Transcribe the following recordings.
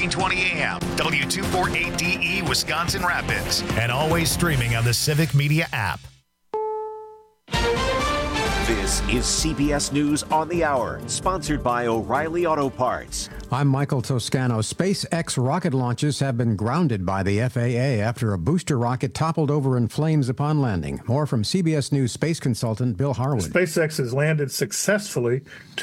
1420 AM, W248DE, Wisconsin Rapids, and always streaming on the Civic Media app. This is CBS News on the Hour, sponsored by O'Reilly Auto Parts. I'm Michael Toscano. SpaceX rocket launches have been grounded by the FAA after a booster rocket toppled over in flames upon landing. More from CBS News space consultant Bill Harwood. SpaceX has landed successfully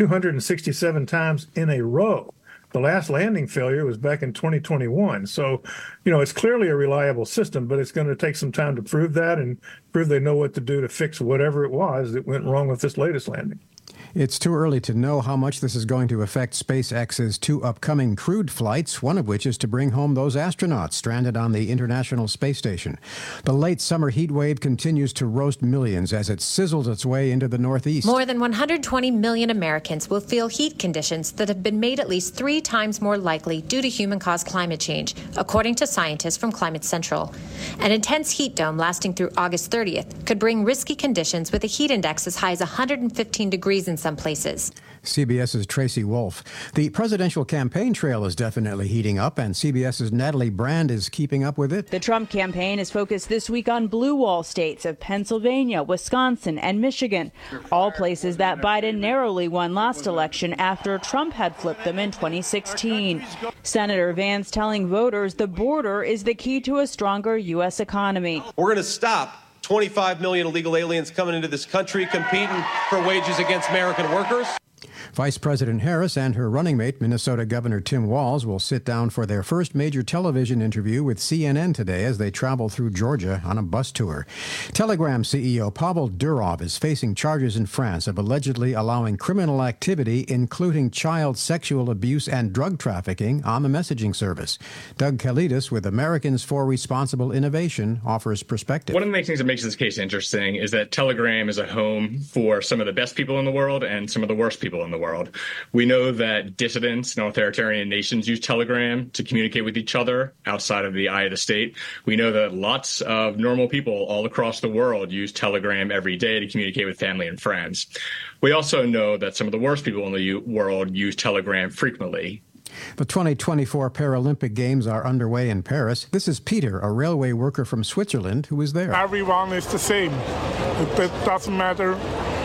267 times in a row. The last landing failure was back in 2021. So, it's clearly a reliable system, but it's going to take some time to prove that and prove they know what to do to fix whatever it was that went wrong with this latest landing. It's too early to know how much this is going to affect SpaceX's 2 upcoming crewed flights, one of which is to bring home those astronauts stranded on the International Space Station. The late summer heat wave continues to roast millions as it sizzles its way into the Northeast. More than 120 million Americans will feel heat conditions that have been made at least 3 times more likely due to human-caused climate change, according to scientists from Climate Central. An intense heat dome lasting through August 30th could bring risky conditions with a heat index as high as 115 degrees in some places. CBS's Tracy Wolf. The presidential campaign trail is definitely heating up, and CBS's Natalie Brand is keeping up with it. The Trump campaign is focused this week on blue wall states of Pennsylvania, Wisconsin, and Michigan, all places that Biden narrowly won last election after Trump had flipped them in 2016. Senator Vance telling voters the border is the key to a stronger U.S. economy. We're going to stop 25 million illegal aliens coming into this country competing for wages against American workers. Vice President Harris and her running mate, Minnesota Governor Tim Walz, will sit down for their first major television interview with CNN today as they travel through Georgia on a bus tour. Telegram CEO Pavel Durov is facing charges in France of allegedly allowing criminal activity, including child sexual abuse and drug trafficking, on the messaging service. Doug Kalidas with Americans for Responsible Innovation offers perspective. One of the things that makes this case interesting is that Telegram is a home for some of the best people in the world and some of the worst people in the world. We know that dissidents and authoritarian nations use Telegram to communicate with each other outside of the eye of the state. We know that lots of normal people all across the world use Telegram every day to communicate with family and friends. We also know that some of the worst people in the world use Telegram frequently. The 2024 Paralympic Games are underway in Paris. This is Peter, a railway worker from Switzerland, who is there. Everyone is the same. It doesn't matter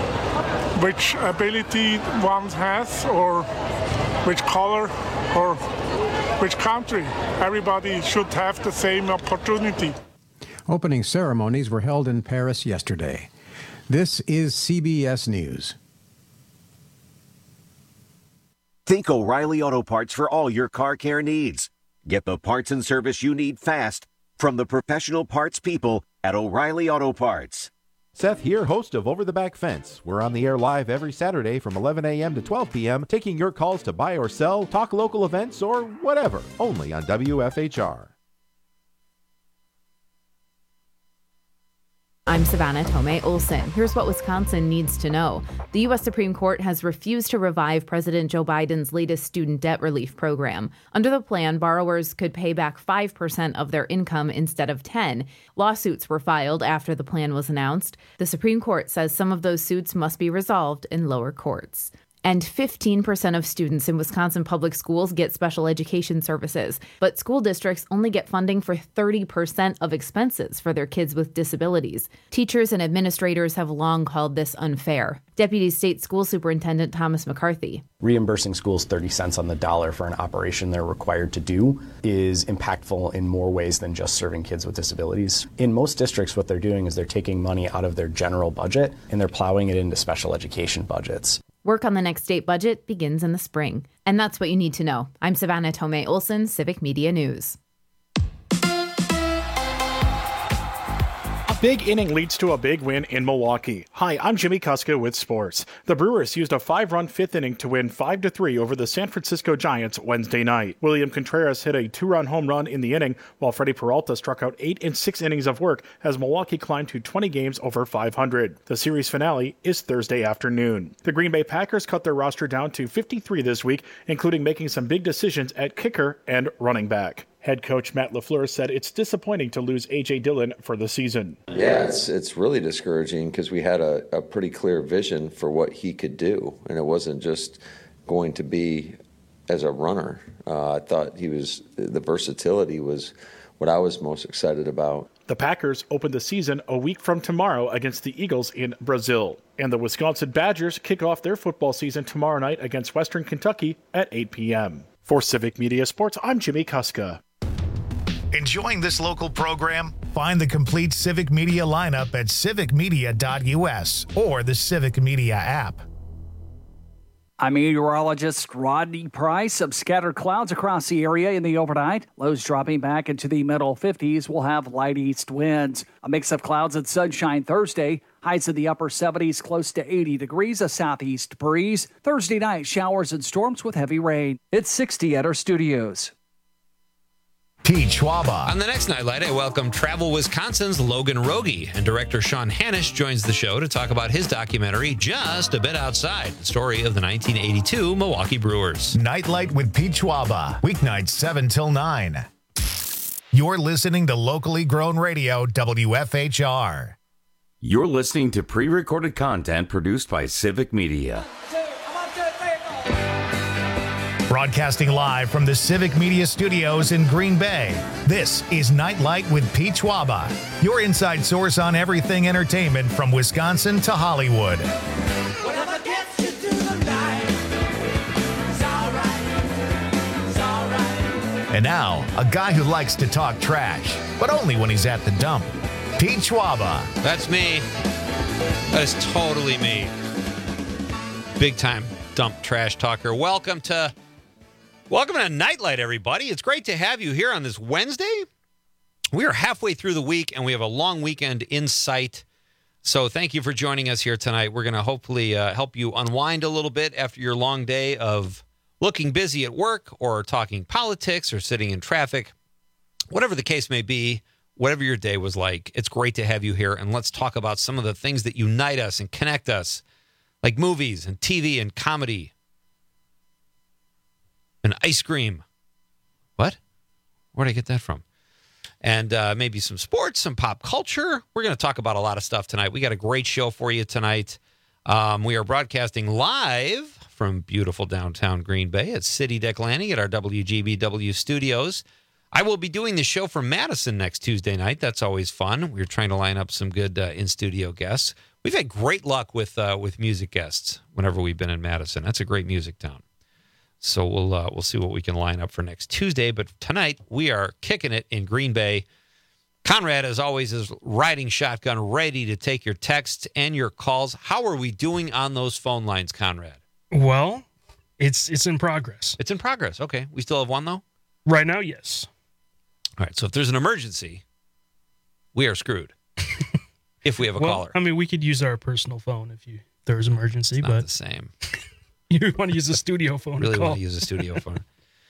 which ability one has or which color or which country. Everybody should have the same opportunity. Opening ceremonies were held in Paris yesterday. This is CBS News. Think O'Reilly Auto Parts for all your car care needs. Get the parts and service you need fast from the professional parts people at O'Reilly Auto Parts. Seth here, host of Over the Back Fence. We're on the air live every Saturday from 11 a.m. to 12 p.m., taking your calls to buy or sell, talk local events, or whatever, only on WFHR. I'm Savannah Tomei Olson. Here's what Wisconsin needs to know. The U.S. Supreme Court has refused to revive President Joe Biden's latest student debt relief program. Under the plan, borrowers could pay back 5% of their income instead of 10%. Lawsuits were filed after the plan was announced. The Supreme Court says some of those suits must be resolved in lower courts. And 15% of students in Wisconsin public schools get special education services, but school districts only get funding for 30% of expenses for their kids with disabilities. Teachers and administrators have long called this unfair. Deputy State School Superintendent Thomas McCarthy. Reimbursing schools 30 cents on the dollar for an operation they're required to do is impactful in more ways than just serving kids with disabilities. In most districts, what they're doing is they're taking money out of their general budget and they're plowing it into special education budgets. Work on the next state budget begins in the spring. And that's what you need to know. I'm Savannah Tomei Olson, Civic Media News. Big inning leads to a big win in Milwaukee. Hi, I'm Jimmy Kuska with sports. The Brewers used a 5-run fifth inning to win 5-3 over the San Francisco Giants Wednesday night. William Contreras hit a 2-run home run in the inning, while Freddie Peralta struck out 8 and 6 innings of work as Milwaukee climbed to 20 games over 500. The series finale is Thursday afternoon. The Green Bay Packers cut their roster down to 53 this week, including making some big decisions at kicker and running back. Head coach Matt LaFleur said it's disappointing to lose A.J. Dillon for the season. Yeah, it's really discouraging because we had a pretty clear vision for what he could do, and it wasn't just going to be a runner. I thought the versatility was what I was most excited about. The Packers open the season a week from tomorrow against the Eagles in Brazil. And the Wisconsin Badgers kick off their football season tomorrow night against Western Kentucky at 8 p.m. For Civic Media Sports, I'm Jimmy Kuska. Enjoying this local program? Find the complete Civic Media lineup at civicmedia.us or the Civic Media app. I'm meteorologist Rodney Price. Some scattered clouds across the area in the overnight. Lows dropping back into the middle 50s. We'll have light east winds. A mix of clouds and sunshine Thursday. Highs in the upper 70s, close to 80 degrees. A southeast breeze. Thursday night, showers and storms with heavy rain. It's 60 at our studios. Pete Schwaba. On the next Nightlight, I welcome Travel Wisconsin's Logan Rogie, and director Sean Hanisch joins the show to talk about his documentary, Just a Bit Outside, the story of the 1982 Milwaukee Brewers. Nightlight with Pete Schwaba, weeknights 7 till 9. You're listening to locally grown radio, WFHR. You're listening to pre-recorded content produced by Civic Media. Broadcasting live from the Civic Media Studios in Green Bay, this is Nightlight with Pete Schwaba, your inside source on everything entertainment from Wisconsin to Hollywood. Whatever gets you through the night, it's all right. And now, a guy who likes to talk trash, but only when he's at the dump, Pete Schwaba. That's me. That is totally me. Big time dump trash talker. Welcome to Nightlight, everybody. It's great to have you here on this Wednesday. We are halfway through the week, and we have a long weekend in sight. So thank you for joining us here tonight. We're going to hopefully help you unwind a little bit after your long day of looking busy at work or talking politics or sitting in traffic. Whatever the case may be, whatever your day was like, it's great to have you here. And let's talk about some of the things that unite us and connect us, like movies and TV and comedy. And ice cream. What? Where'd I get that from? And maybe some sports, some pop culture. We're going to talk about a lot of stuff tonight. We got a great show for you tonight. We are broadcasting live from beautiful downtown Green Bay at City Deck Landing at our WGBW studios. I will be doing the show from Madison next Tuesday night. That's always fun. We're trying to line up some good in-studio guests. We've had great luck with music guests whenever we've been in Madison. That's a great music town. So we'll see what we can line up for next Tuesday. But tonight, we are kicking it in Green Bay. Conrad, as always, is riding shotgun, ready to take your texts and your calls. How are we doing on those phone lines, Conrad? Well, it's in progress. It's in progress. Okay. We still have one, though? Right now, yes. All right. So if there's an emergency, we are screwed if we have a caller. I mean, we could use our personal phone if there's an emergency. It's not but the same. You want to use a studio phone? Really want to use a studio phone.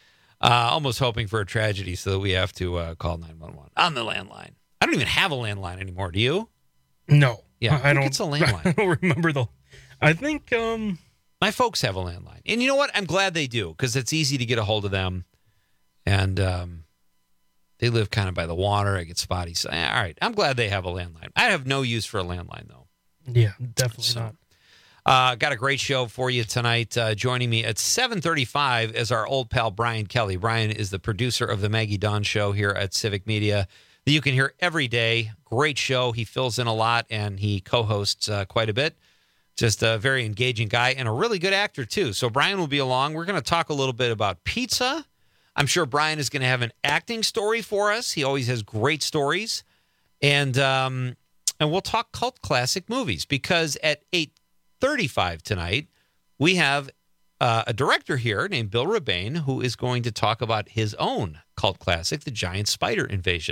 Almost hoping for a tragedy so that we have to call 911 on the landline. I don't even have a landline anymore. Do you? No. Yeah, I don't. It's a landline. I don't remember I think my folks have a landline, and you know what? I'm glad they do because it's easy to get a hold of them, and they live kind of by the water. I get spotty. So, all right, I'm glad they have a landline. I have no use for a landline though. Yeah, definitely not. Got a great show for you tonight. Joining me at 7:35 is our old pal, Brian Kelly. Brian is the producer of the Maggie Dawn Show here at Civic Media that you can hear every day. Great show. He fills in a lot, and he co-hosts quite a bit. Just a very engaging guy and a really good actor, too. So Brian will be along. We're going to talk a little bit about pizza. I'm sure Brian is going to have an acting story for us. He always has great stories. And we'll talk cult classic movies because at 8:35 tonight, we have a director here named Bill Rebane who is going to talk about his own cult classic, The Giant Spider Invasion.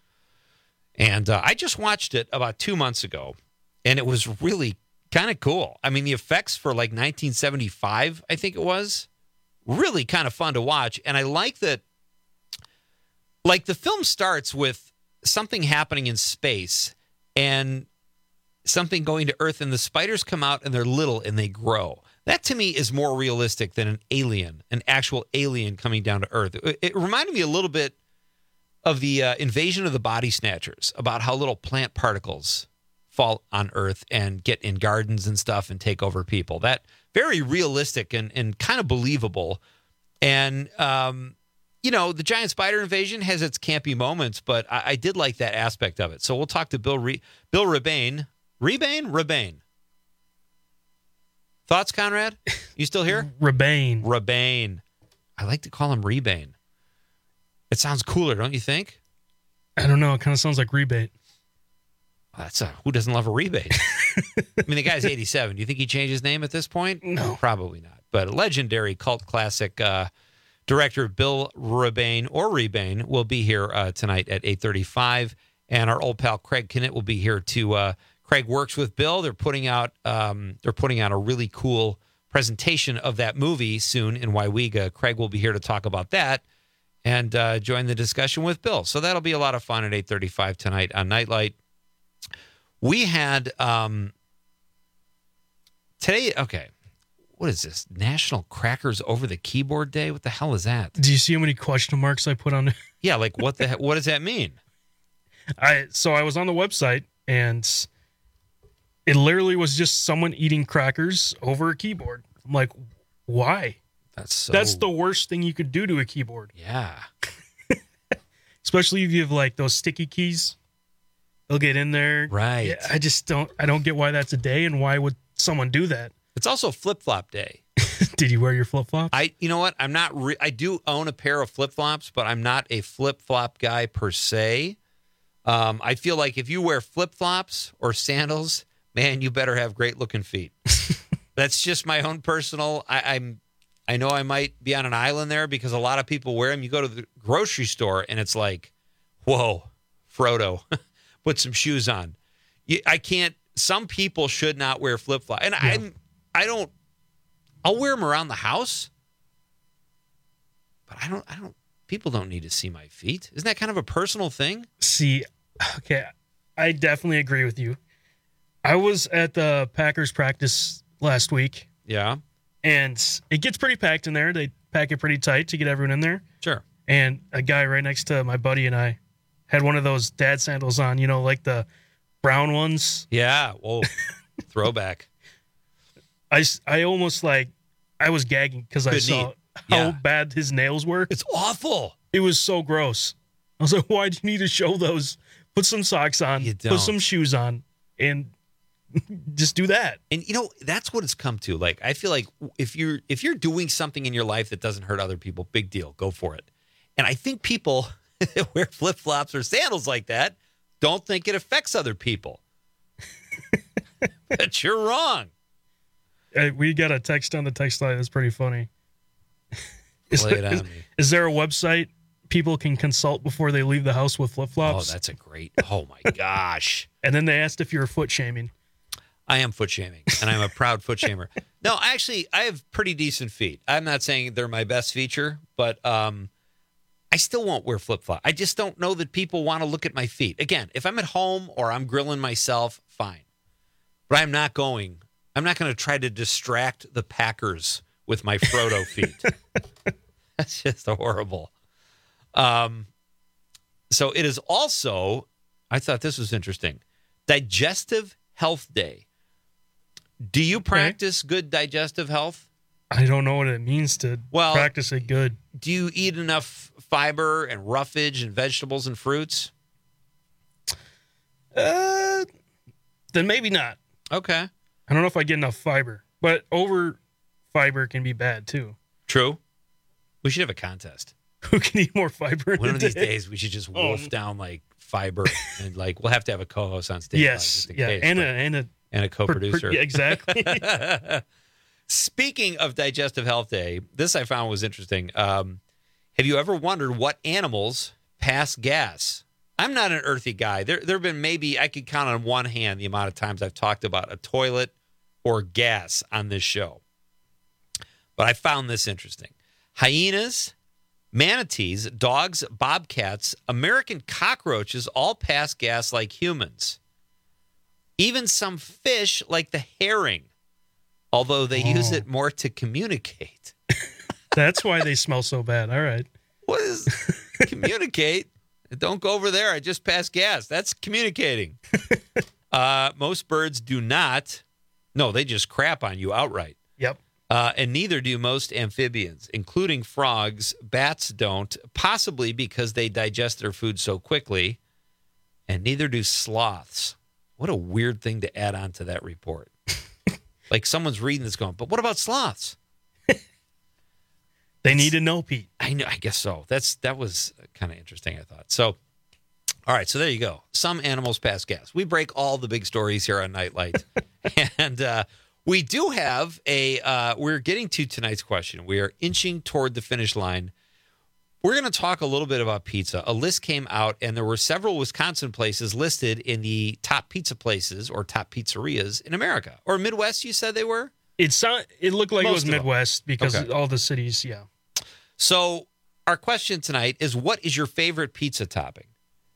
And I just watched it about 2 months ago, and it was really kind of cool. I mean, the effects for like 1975, I think it was, really kind of fun to watch. And I like that, like, the film starts with something happening in space and something going to Earth, and the spiders come out and they're little and they grow. That to me is more realistic than an actual alien coming down to Earth. It reminded me a little bit of the Invasion of the Body Snatchers, about how little plant particles fall on Earth and get in gardens and stuff and take over people. That very realistic and kind of believable. And, the giant spider invasion has its campy moments, but I did like that aspect of it. So we'll talk to Bill Rebane. Rebane. Thoughts, Conrad? You still here? Rebane. I like to call him Rebane. It sounds cooler, don't you think? I don't know. It kind of sounds like rebate. Who doesn't love a rebate? I mean, the guy's 87. Do you think he changed his name at this point? No. Probably not. But a legendary cult classic director Bill Rebane will be here tonight at 8:35. And our old pal Craig Knitt will be here too. Craig works with Bill. They're putting out a really cool presentation of that movie soon in Waiwega. Craig will be here to talk about that and join the discussion with Bill. So that'll be a lot of fun at 8:35 tonight on Nightlight. We had today. Okay, what is this? National Crackers Over the Keyboard Day? What the hell is that? Do you see how many question marks I put on it? Yeah, like what the heck? What does that mean? So I was on the website and it literally was just someone eating crackers over a keyboard. I'm like, why? That's the worst thing you could do to a keyboard. Yeah. Especially if you have like those sticky keys. They'll get in there. Right. Yeah, I don't get why that's a day and why would someone do that? It's also flip-flop day. Did you wear your flip-flops? You know what? I'm not. I do own a pair of flip-flops, but I'm not a flip-flop guy per se. I feel like if you wear flip-flops or sandals, man, you better have great-looking feet. That's just my own personal. I know I might be on an island there because a lot of people wear them. You go to the grocery store and it's like, whoa, Frodo, put some shoes on. I can't. Some people should not wear flip-flops, and yeah. I don't. I'll wear them around the house, but I don't. People don't need to see my feet. Isn't that kind of a personal thing? See, okay, I definitely agree with you. I was at the Packers practice last week. Yeah. And it gets pretty packed in there. They pack it pretty tight to get everyone in there. Sure. And a guy right next to my buddy and I had one of those dad sandals on, like the brown ones. Yeah. Whoa. Throwback. I almost I was gagging because I saw how bad his nails were. It's awful. It was so gross. I was like, why do you need to show those? Put some socks on, put some shoes on, and just do that. And that's what it's come to. Like, I feel like if you're doing something in your life that doesn't hurt other people, big deal, go for it. And I think people that wear flip-flops or sandals like that don't think it affects other people. But you're wrong. We got a text on the text line that's pretty funny. Is there a website people can consult before they leave the house with flip-flops? Oh, that's a great. Oh my gosh. And then they asked if you're foot shaming. I am foot shaming, and I'm a proud foot shamer. No, actually, I have pretty decent feet. I'm not saying they're my best feature, but I still won't wear flip-flop. I just don't know that people want to look at my feet. Again, if I'm at home or I'm grilling myself, fine. But I'm not going to try to distract the Packers with my Frodo feet. That's just horrible. So it is also, I thought this was interesting, Digestive Health Day. Do you practice good digestive health? I don't know what it means to practice it good. Do you eat enough fiber and roughage and vegetables and fruits? Then maybe not. Okay. I don't know if I get enough fiber, but over fiber can be bad too. True. We should have a contest. Who can eat more fiber? One of these days, we should just wolf down fiber, and we'll have to have a co-host on stage. Yes, and a co-producer. Exactly. Speaking of Digestive Health Day, this I found was interesting. Have you ever wondered what animals pass gas? I'm not an earthy guy. There have been maybe I could count on one hand the amount of times I've talked about a toilet or gas on this show. But I found this interesting. Hyenas, manatees, dogs, bobcats, American cockroaches all pass gas like humans. Even some fish like the herring, although they use it more to communicate. That's why they smell so bad. All right. What is communicate? Don't go over there. I just passed gas. That's communicating. Most birds do not. No, they just crap on you outright. Yep. And neither do most amphibians, including frogs. Bats don't, possibly because they digest their food so quickly. And neither do sloths. What a weird thing to add on to that report. Like someone's reading this going, but what about sloths? They need to know, Pete. I know. I guess so. That was kind of interesting, I thought. So, all right. So there you go. Some animals pass gas. We break all the big stories here on Nightlight. And we do have we're getting to tonight's question. We are inching toward the finish line. We're going to talk a little bit about pizza. A list came out, and there were several Wisconsin places listed in the top pizza places or top pizzerias in America. Or Midwest, you said they were? It looked like it was Most of them. Midwest because Okay. all the cities, yeah. So our question tonight is, what is your favorite pizza topping?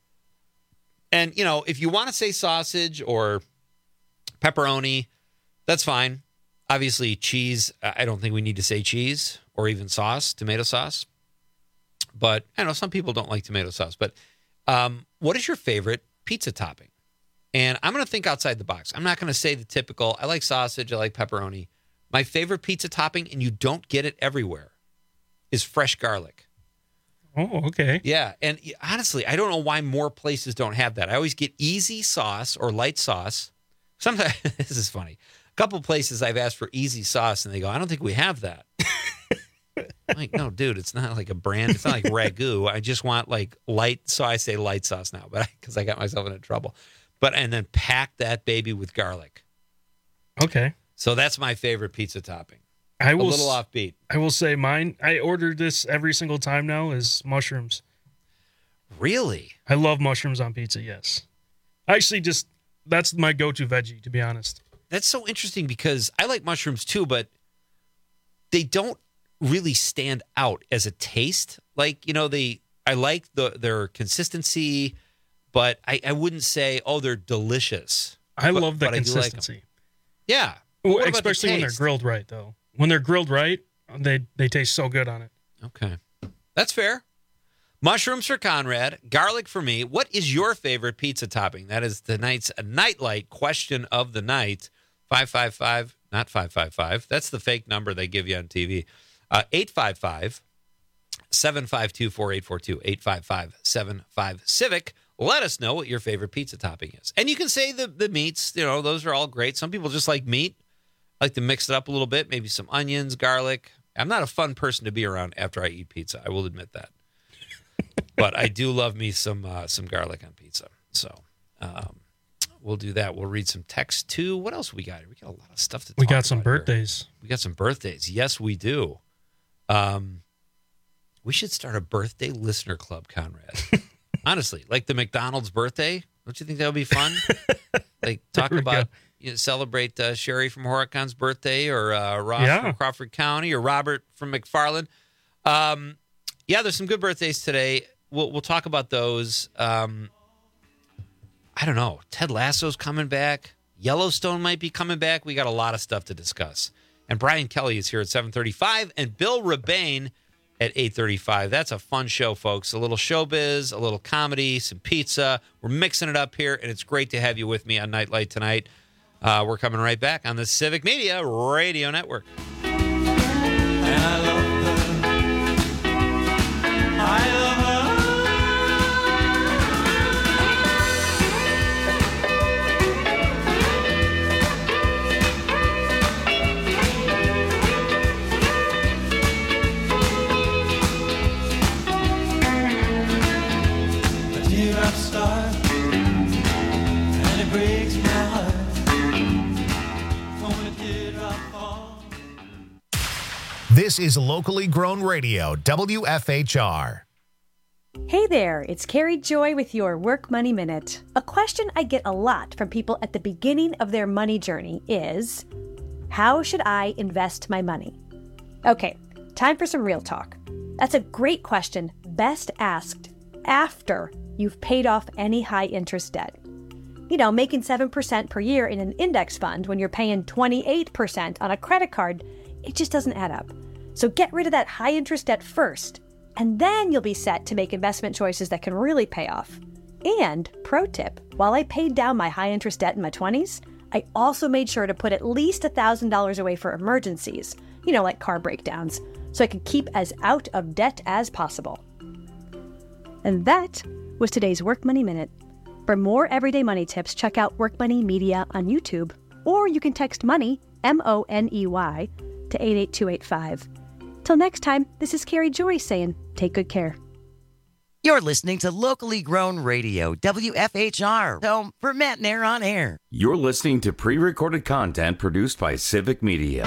And, you know, if you want to say sausage or pepperoni, that's fine. Obviously, cheese, I don't think we need to say cheese or even sauce, tomato sauce. But I know some people don't like tomato sauce. But what is your favorite pizza topping? And I'm going to think outside the box. I'm not going to say the typical, I like sausage, I like pepperoni. My favorite pizza topping, and you don't get it everywhere, is fresh garlic. Oh, okay. Yeah, and honestly, I don't know why more places don't have that. I always get easy sauce or light sauce. Sometimes, this is funny. A couple places I've asked for easy sauce, and they go, I don't think we have that. I'm like, no, dude, it's not like a brand. It's not like Ragu. I just want like light. So I say light sauce now, but because I got myself into trouble. And then pack that baby with garlic. Okay. So that's my favorite pizza topping. A little offbeat. I will say mine, I order this every single time now, is mushrooms. Really? I love mushrooms on pizza, yes. Actually, that's my go-to veggie, to be honest. That's so interesting because I like mushrooms too, but they don't really stand out as a taste. Like, you know, I like their consistency, but I wouldn't say, oh, they're delicious. I love the but I do like 'em. consistency. Yeah. Well, What about the especially when they're taste? grilled right, though. When they're grilled right, they taste so good on it. Okay. That's fair. Mushrooms for Conrad, garlic for me. What is your favorite pizza topping? That is tonight's Nightlight question of the night. 555, not 555. That's the fake number they give you on TV. 855-752-4842. 855-75-CIVIC. Let us know what your favorite pizza topping is. And you can say the meats, you know, those are all great. Some people just like meat. I like to mix it up a little bit, maybe some onions, garlic. I'm not a fun person to be around after I eat pizza. I will admit that. But I do love me some garlic on pizza. So we'll do that. We'll read some text too. What else we got? We got a lot of stuff to talk about. We got some birthdays. Here. We got some birthdays. Yes, we do. We should start a birthday listener club, Conrad. Honestly, like the McDonald's birthday. Don't you think that would be fun? Like talk about, celebrate Sherry from Horacon's birthday, or Ross from Crawford County, or Robert from McFarland. Yeah, there's some good birthdays today. We'll talk about those. I don't know. Ted Lasso's coming back. Yellowstone might be coming back. We got a lot of stuff to discuss. And Brian Kelly is here at 7:35, and Bill Rebane at 8:35. That's a fun show, folks. A little showbiz, a little comedy, some pizza. We're mixing it up here, and it's great to have you with me on Nightlight tonight. We're coming right back on the Civic Media Radio Network. And I love her. I love her. A teardrop star, and it breaks my heart. When a teardrop falls. This is locally grown radio, WFHR. Hey there, it's Carrie Joy with your Work Money Minute. A question I get a lot from people at the beginning of their money journey is, how should I invest my money? Okay, time for some real talk. That's a great question, best asked after you've paid off any high interest debt. You know, making 7% per year in an index fund when you're paying 28% on a credit card, it just doesn't add up. So get rid of that high interest debt first, and then you'll be set to make investment choices that can really pay off. And, pro tip, while I paid down my high interest debt in my 20s, I also made sure to put at least $1,000 away for emergencies. like car breakdowns, so I could keep as out of debt as possible. And that was today's Work Money Minute. For more everyday money tips, check out Work Money Media on YouTube, or you can text MONEY, MONEY, to 88285. Till next time, this is Carrie Joy saying, take good care. You're listening to locally grown radio, WFHR, home for Matt Nair on air. You're listening to pre-recorded content produced by Civic Media.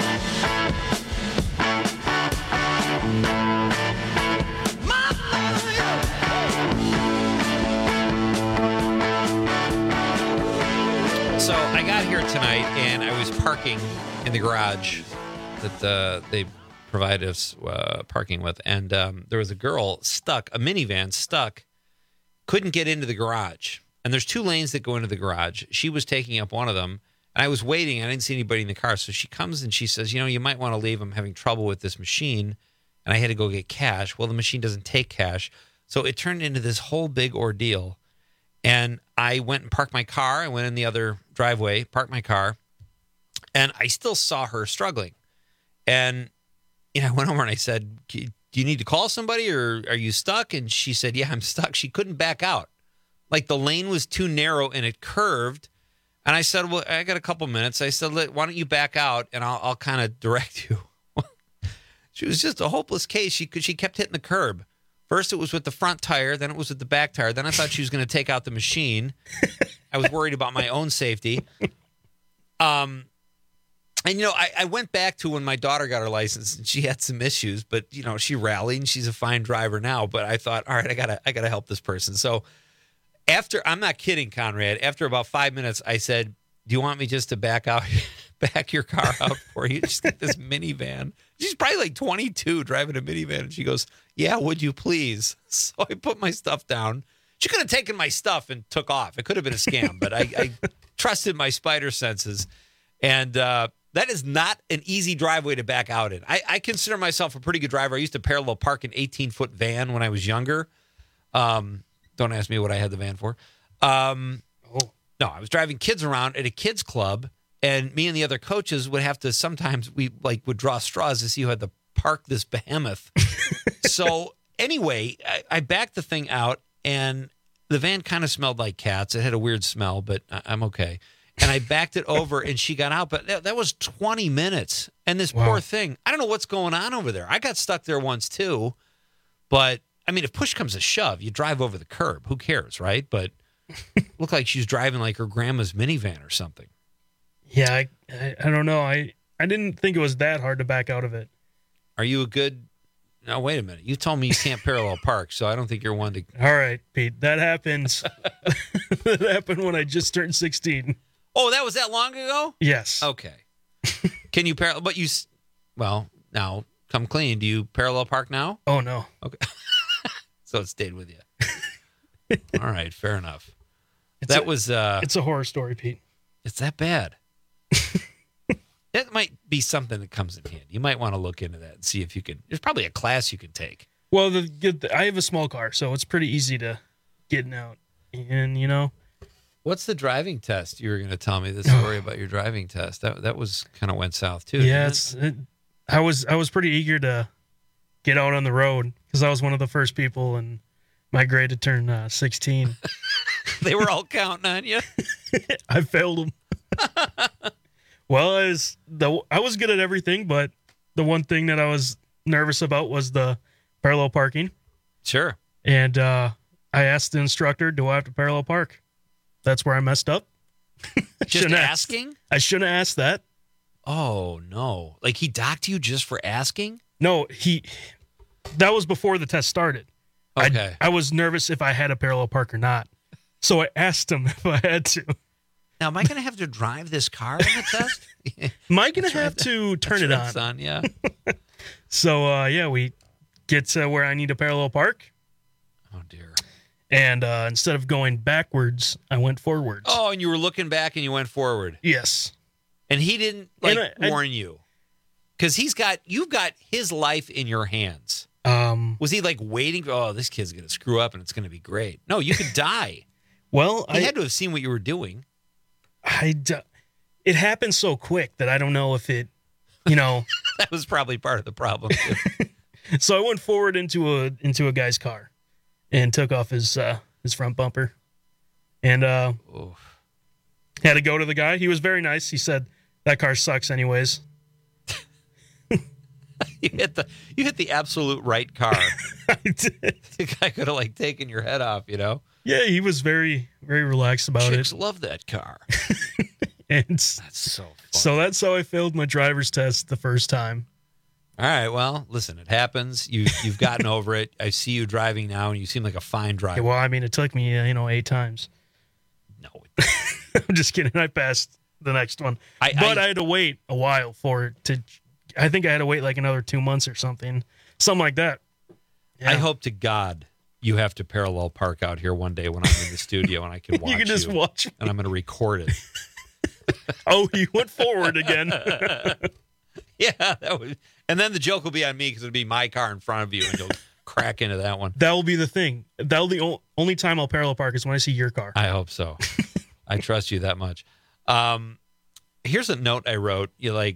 So I got here tonight, and I was parking in the garage that they provide us parking with, and there was a girl stuck, a minivan stuck, couldn't get into the garage. And there's 2 lanes that go into the garage. She was taking up one of them, and I was waiting. I didn't see anybody in the car, so she comes and she says, you might want to leave. I'm having trouble with this machine, and I had to go get cash. Well, the machine doesn't take cash, so it turned into this whole big ordeal. And I went and parked my car. I went in the other driveway, parked my car, and I still saw her struggling. And I went over and I said, do you need to call somebody, or are you stuck? And she said, yeah, I'm stuck. She couldn't back out. Like, the lane was too narrow and it curved. And I said, well, I got a couple minutes. I said, why don't you back out and I'll kind of direct you. She was just a hopeless case. She kept hitting the curb. First, it was with the front tire. Then it was with the back tire. Then I thought she was going to take out the machine. I was worried about my own safety. And, I went back to when my daughter got her license, and she had some issues, but, she rallied, and she's a fine driver now. But I thought, all right, I gotta help this person. So I'm not kidding, Conrad, after about 5 minutes, I said, do you want me just to back your car out for you? Just get this minivan. She's probably like 22 driving a minivan. And she goes, yeah, would you please? So I put my stuff down. She could have taken my stuff and took off. It could have been a scam, but I trusted my spider senses. And that is not an easy driveway to back out in. I consider myself a pretty good driver. I used to parallel park an 18-foot van when I was younger. Don't ask me what I had the van for. No, I was driving kids around at a kids club, and me and the other coaches would have to, sometimes we would draw straws to see who had to park this behemoth. So anyway, I backed the thing out, and the van kind of smelled like cats. It had a weird smell, but I'm okay. And I backed it over, and she got out, but that was 20 minutes. And this poor thing, I don't know what's going on over there. I got stuck there once too, but I mean, if push comes to shove, you drive over the curb. Who cares, right? But it looked like she was driving like her grandma's minivan or something. Yeah, I don't know. I didn't think it was that hard to back out of it. Are you a good... Now, wait a minute. You told me you can't parallel park, so I don't think you're one to... All right, Pete. That happens. That happened when I just turned 16. Oh, that was that long ago? Yes. Okay. Can you parallel... But you... Well, now, come clean. Do you parallel park now? Oh, no. Okay. So it stayed with you. All right, fair enough. It's a horror story, Pete. It's that bad. That might be something that comes in handy. You might want to look into that and see if you can. There's probably a class you can take. Well, I have a small car, so it's pretty easy to get out. And what's the driving test? You were going to tell me the story about your driving test. That was kind of went south too. Yeah, I was pretty eager to get out on the road because I was one of the first people in my grade to turn 16. They were all counting on you. I failed them. Well, I was good at everything, but the one thing that I was nervous about was the parallel parking. Sure. And I asked the instructor, do I have to parallel park? That's where I messed up. Just asking? I shouldn't have asked that. Oh, no. Like he docked you just for asking? No, that was before the test started. Okay. I was nervous if I had a parallel park or not. So I asked him if I had to. Now, am I going to have to drive this car in the test? Am I going to have to turn it on? Son, yeah. So, we get to where I need to parallel park. Oh, dear. And instead of going backwards, I went forwards. Oh, and you were looking back and you went forward. Yes. And he didn't warn you. Because you've got his life in your hands. Was he waiting? Oh, this kid's going to screw up and it's going to be great. No, you could die. Well, he had to have seen what you were doing. It happened so quick that I don't know if it, That was probably part of the problem, too. So I went forward into a guy's car and took off his front bumper. And had to go to the guy. He was very nice. He said, that car sucks anyways. You hit the absolute right car. I did. The guy could have taken your head off, Yeah, he was very, very relaxed about Chicks it. love that car. And that's so funny. So that's how I failed my driver's test the first time. All right, well, listen, it happens. You've gotten over it. I see you driving now, and you seem like a fine driver. Okay, well, I mean, it took me 8 times. No, I'm just kidding. I passed the next one, but I had to wait a while for it to. I think I had to wait another 2 months or something like that. Yeah. I hope to God you have to parallel park out here one day when I'm in the studio and I can watch you. Can just watch me. And I'm going to record it. Oh, you went forward again. Yeah, that would, and then the joke will be on me because it'll be my car in front of you and you'll crack into that one. That will be the thing. That'll be the only time I'll parallel park is when I see your car. I hope so. I trust you that much. Here's a note I wrote.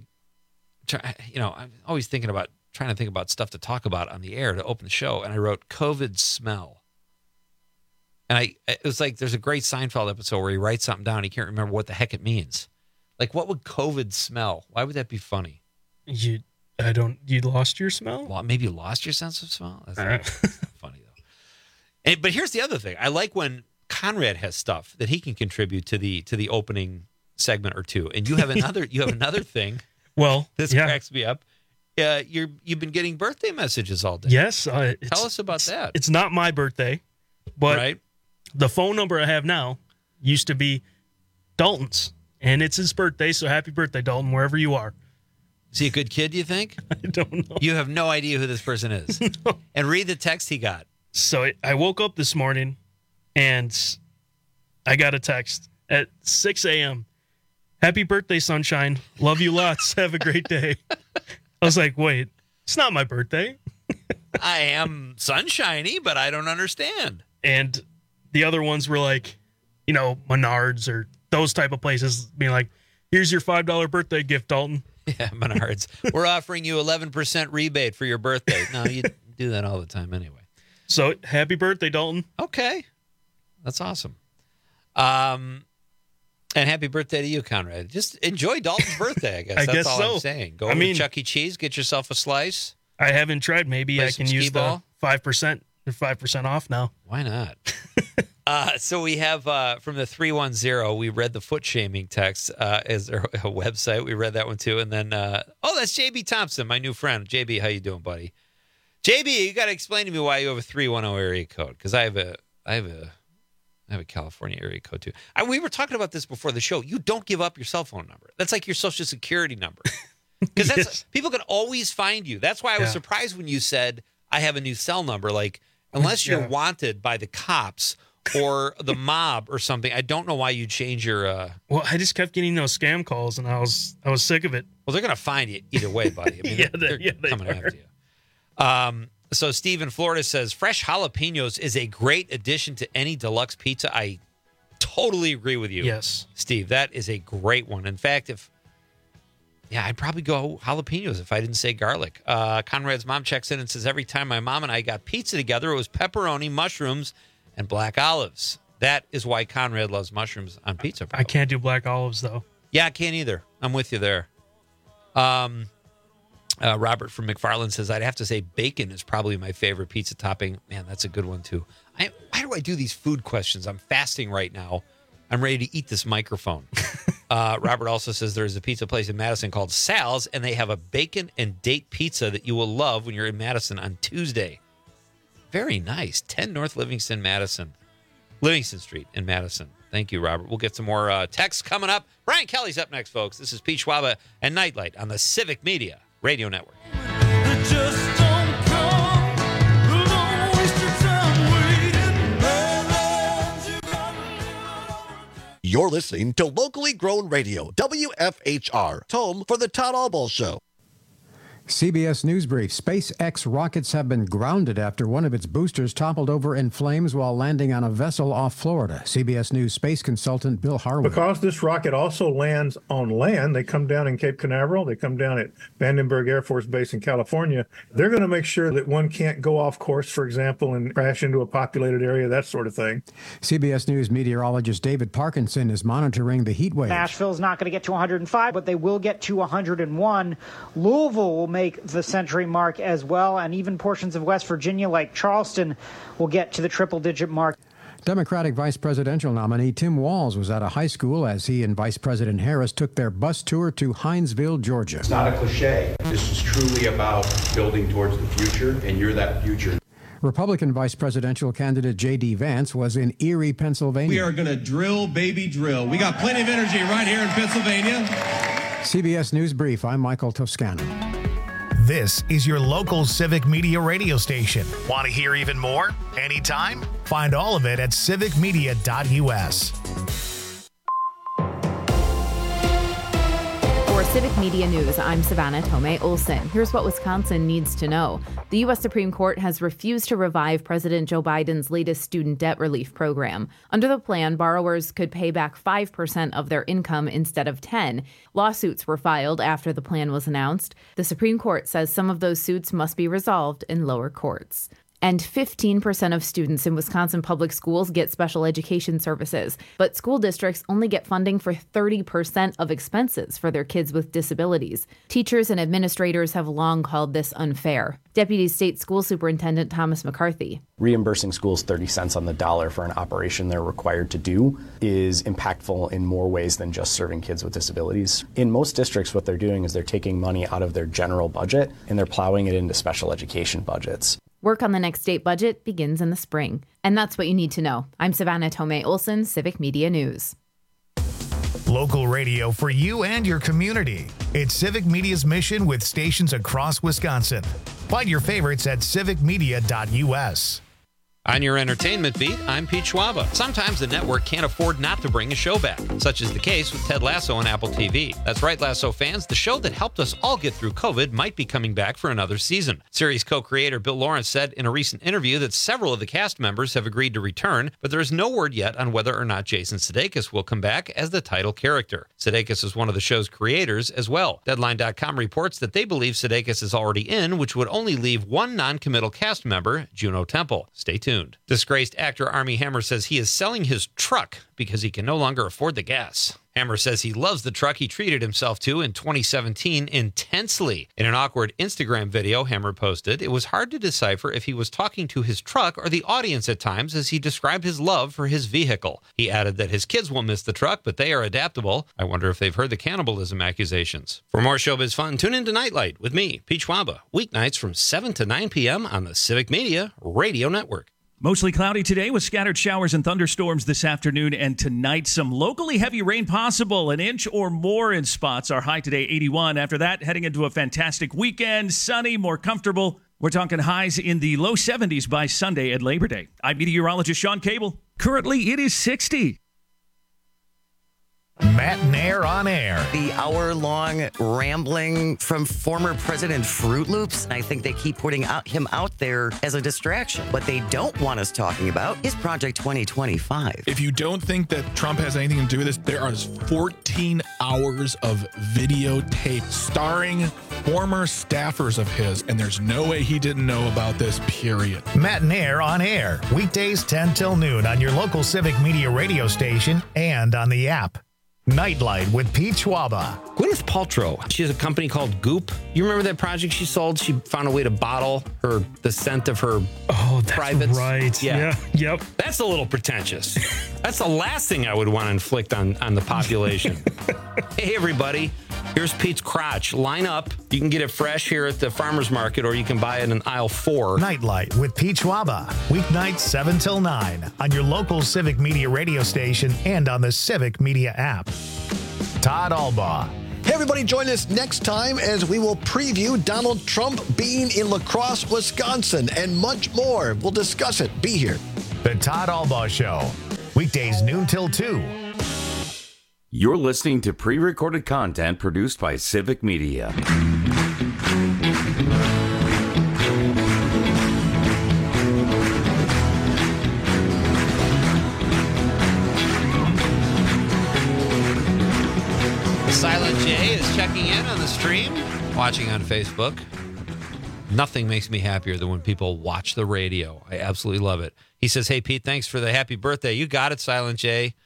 I'm always trying to think about stuff to talk about on the air to open the show, and I wrote COVID smell. And it was there's a great Seinfeld episode where he writes something down. He can't remember what the heck it means. What would COVID smell? Why would that be funny? You lost your smell? Well, maybe you lost your sense of smell. That's funny though. But here's the other thing. I like when Conrad has stuff that he can contribute to the opening segment or two. And you have another thing. Well, this cracks me up. You've been getting birthday messages all day. Yes. Tell us about that. It's not my birthday, but the phone number I have now used to be Dalton's, and it's his birthday. So happy birthday, Dalton, wherever you are. Is he a good kid, do you think? I don't know. You have no idea who this person is. No. And read the text he got. So I woke up this morning, and I got a text at 6 a.m. Happy birthday, sunshine. Love you lots. Have a great day. I was like, wait, it's not my birthday. I am sunshiny, but I don't understand. And the other ones were Menards or those type of places being like, here's your $5 birthday gift, Dalton. Yeah, Menards. We're offering you 11% rebate for your birthday. No, you do that all the time anyway. So happy birthday, Dalton. Okay. That's awesome. And happy birthday to you, Conrad. Just enjoy Dalton's birthday, I guess. That's all I'm saying. Go to Chuck E. Cheese, get yourself a slice. I haven't tried. Maybe I can use the 5% or 5% off now. Why not? So we have from the 310, we read the foot shaming text as a website. We read that one too. And then, that's JB Thompson, my new friend. JB, how you doing, buddy? JB, you got to explain to me why you have a 310 area code, because I have a California area code too. We were talking about this before the show. You don't give up your cell phone number. That's like your social security number. Because people can always find you. That's why I was surprised when you said, I have a new cell number. Unless you're wanted by the cops or the mob or something, I don't know why you change your... Well, I just kept getting those scam calls, and I was sick of it. Well, they're going to find you either way, buddy. I mean, they're coming after you. So Steve in Florida says, fresh jalapenos is a great addition to any deluxe pizza. I totally agree with you. Yes. Steve, that is a great one. In fact, I'd probably go jalapenos if I didn't say garlic. Conrad's mom checks in and says, every time my mom and I got pizza together, it was pepperoni, mushrooms, and black olives. That is why Conrad loves mushrooms on pizza. Probably. I can't do black olives, though. Yeah, I can't either. I'm with you there. Robert from McFarland says, I'd have to say bacon is probably my favorite pizza topping. Man, that's a good one, too. Why do I do these food questions? I'm fasting right now. I'm ready to eat this microphone. Robert also says there's a pizza place in Madison called Sal's, and they have a bacon and date pizza that you will love when you're in Madison on Tuesday. Very nice. 10 North Livingston Street in Madison. Thank you, Robert. We'll get some more texts coming up. Brian Kelly's up next, folks. This is Pete Schwaba and Nightlight on the Civic Media Radio Network. You're listening to locally grown radio, WFHR, home for the Todd Albaugh Show. CBS News Brief. SpaceX rockets have been grounded after one of its boosters toppled over in flames while landing on a vessel off Florida. CBS News space consultant Bill Harwood. Because this rocket also lands on land, they come down in Cape Canaveral, they come down at Vandenberg Air Force Base in California. They're going to make sure that one can't go off course, for example, and crash into a populated area, that sort of thing. CBS News meteorologist David Parkinson is monitoring the heat wave. Nashville's not going to get to 105, but they will get to 101. Louisville will make the century mark as well, and even portions of West Virginia like Charleston will get to the triple-digit mark. Democratic vice presidential nominee Tim Walz was at a high school as he and Vice President Harris took their bus tour to Hinesville, Georgia. It's not a cliche. This is truly about building towards the future, and you're that future. Republican vice presidential candidate J.D. Vance was in Erie, Pennsylvania. We are going to drill, baby, drill. We got plenty of energy right here in Pennsylvania. CBS News Brief, I'm Michael Toscano. This is your local Civic Media radio station. Want to hear even more? Anytime? Find all of it at civicmedia.us. For Civic Media News, I'm Savannah Tomei Olson. Here's what Wisconsin needs to know. The U.S. Supreme Court has refused to revive President Joe Biden's latest student debt relief program. Under the plan, borrowers could pay back 5% of their income instead of 10%. Lawsuits were filed after the plan was announced. The Supreme Court says some of those suits must be resolved in lower courts. And 15% of students in Wisconsin public schools get special education services, but school districts only get funding for 30% of expenses for their kids with disabilities. Teachers and administrators have long called this unfair. Deputy State School Superintendent Thomas McCarthy. Reimbursing schools 30 cents on the dollar for an operation they're required to do is impactful in more ways than just serving kids with disabilities. In most districts, what they're doing is they're taking money out of their general budget and they're plowing it into special education budgets. Work on the next state budget begins in the spring. And that's what you need to know. I'm Savannah Tomei Olson, Civic Media News. Local radio for you and your community. It's Civic Media's mission with stations across Wisconsin. Find your favorites at civicmedia.us. On your entertainment beat, I'm Pete Schwaba. Sometimes the network can't afford not to bring a show back, such is the case with Ted Lasso on Apple TV. That's right, Lasso fans, the show that helped us all get through COVID might be coming back for another season. Series co-creator Bill Lawrence said in a recent interview that several of the cast members have agreed to return, but there is no word yet on whether or not Jason Sudeikis will come back as the title character. Sudeikis is one of the show's creators as well. Deadline.com reports that they believe Sudeikis is already in, which would only leave one non-committal cast member, Juno Temple. Stay tuned. Disgraced actor Armie Hammer says he is selling his truck because he can no longer afford the gas. Hammer says he loves the truck he treated himself to in 2017 intensely. In an awkward Instagram video Hammer posted, it was hard to decipher if he was talking to his truck or the audience at times as he described his love for his vehicle. He added that his kids will miss the truck, but they are adaptable. I wonder if they've heard the cannibalism accusations. For more showbiz fun, tune in to Nightlight with me, Pete Schwaba, weeknights from 7 to 9 p.m. on the Civic Media Radio Network. Mostly cloudy today with scattered showers and thunderstorms this afternoon and tonight. Some locally heavy rain possible, an inch or more in spots. Our high today, 81. After that, heading into a fantastic weekend, sunny, more comfortable. We're talking highs in the low 70s by Sunday at Labor Day. I'm meteorologist Sean Cable. Currently, it is 60. Matt Nair on air. The hour-long rambling from former President Fruit Loops. I think they keep putting him out there as a distraction. What they don't want us talking about is Project 2025. If you don't think that Trump has anything to do with this, there are 14 hours of videotape starring former staffers of his, and there's no way he didn't know about this, period. Matt Nair on air. Weekdays 10 till noon on your local Civic Media radio station and on the app. Nightlight with Pete Schwaba. Gwyneth Paltrow, she has a company called Goop. You remember that project she sold? She found a way to bottle the scent of her privates. Right. Yeah. Yep. That's a little pretentious. That's the last thing I would want to inflict on the population. Hey, everybody. Here's Pete's crotch. Line up. You can get it fresh here at the farmer's market, or you can buy it in aisle 4. Nightlight with Pete Schwaba. Weeknights 7 till 9 on your local Civic Media radio station and on the Civic Media app. Todd Albaugh. Hey, everybody, join us next time as we will preview Donald Trump being in La Crosse, Wisconsin, and much more. We'll discuss it. Be here. The Todd Albaugh Show. Weekdays noon till 2. You're listening to pre-recorded content produced by Civic Media. Jay is checking in on the stream, watching on Facebook. Nothing makes me happier than when people watch the radio. I absolutely love it. He says, hey, Pete, thanks for the happy birthday. You got it, Silent J.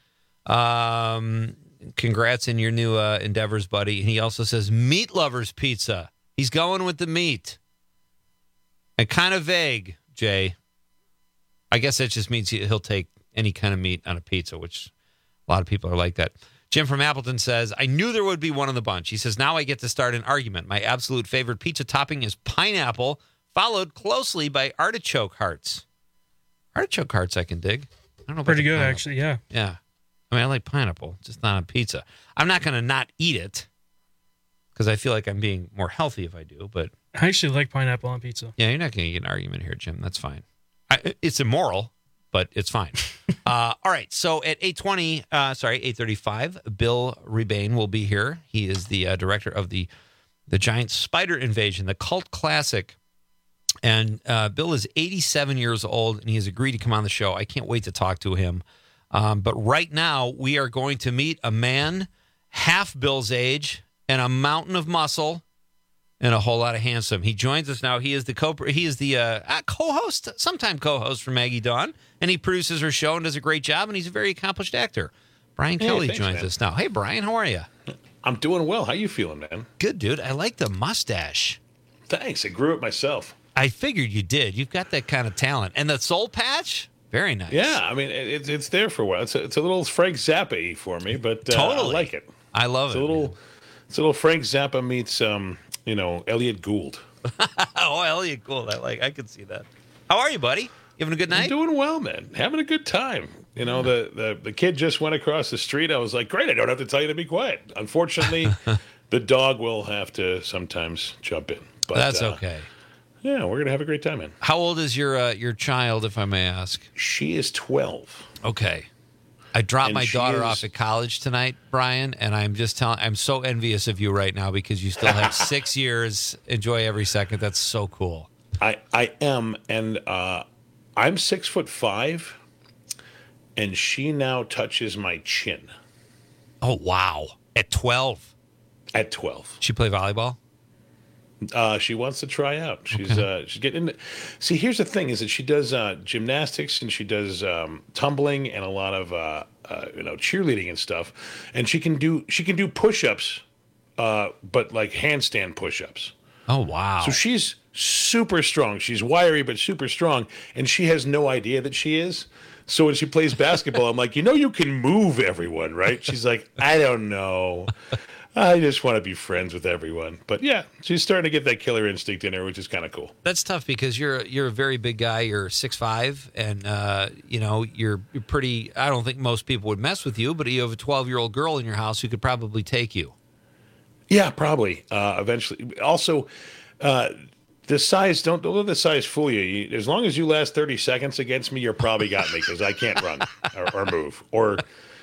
Congrats in your new endeavors, buddy. And he also says, Meat Lovers Pizza. He's going with the meat. And kind of vague, Jay. I guess that just means he'll take any kind of meat on a pizza, which a lot of people are like that. Jim from Appleton says, I knew there would be one of the bunch. He says, now I get to start an argument. My absolute favorite pizza topping is pineapple, followed closely by artichoke hearts. Artichoke hearts I can dig. I don't know about pretty good, pineapple. actually, yeah. Yeah. I mean, I like pineapple, just not on pizza. I'm not going to not eat it because I feel like I'm being more healthy if I do, but... I actually like pineapple on pizza. Yeah, you're not going to get an argument here, Jim. That's fine. It's immoral, but it's fine. All right, so at 8:35, Bill Rebane will be here. He is the director of the Giant Spider Invasion, the cult classic. And Bill is 87 years old, and he has agreed to come on the show. I can't wait to talk to him. But right now, we are going to meet a man half Bill's age and a mountain of muscle and a whole lot of handsome. He joins us now. He is the co-host, sometime co-host for Maggie Dawn, and he produces her show and does a great job, and he's a very accomplished actor. Brian Kelly joins us now. Hey, Brian, how are you? I'm doing well. How you feeling, man? Good, dude. I like the mustache. Thanks. I grew it myself. I figured you did. You've got that kind of talent. And the soul patch? Very nice. Yeah, I mean, it's there for a while. It's a little Frank Zappa-y for me, but totally. I like it. I love it's it. It's a little Frank Zappa meets, Elliot Gould. Oh, Elliot Gould. I could see that. How are you, buddy? You having a good night? I'm doing well, man. Having a good time. You know, the kid just went across the street. I was like, great, I don't have to tell you to be quiet. Unfortunately, the dog will have to sometimes jump in. But that's okay. Yeah, we're going to have a great time, man. How old is your child, if I may ask? She is 12. Okay. I dropped my daughter is... off at college tonight, Brian, and I'm so envious of you right now because you still have 6 years. Enjoy every second. That's so cool. I am, and I'm 6'5", and she now touches my chin. Oh, wow. At 12? At 12. She play volleyball? She wants to try out. She's getting into... See, here's the thing: is that she does gymnastics and she does tumbling and a lot of cheerleading and stuff, and she can do push-ups, but like handstand push-ups. Oh wow! So she's super strong. She's wiry but super strong, and she has no idea that she is. So when she plays basketball, I'm like, you can move everyone, right? She's like, I don't know. I just want to be friends with everyone. But yeah, she's starting to get that killer instinct in her, which is kind of cool. That's tough because you're a very big guy. You're 6'5", and you're pretty. I don't think most people would mess with you, but you have a 12-year-old girl in your house who could probably take you. Yeah, probably. Eventually. Also, the size, don't let the size fool you. As long as you last 30 seconds against me, you're probably got me because I can't run or move or.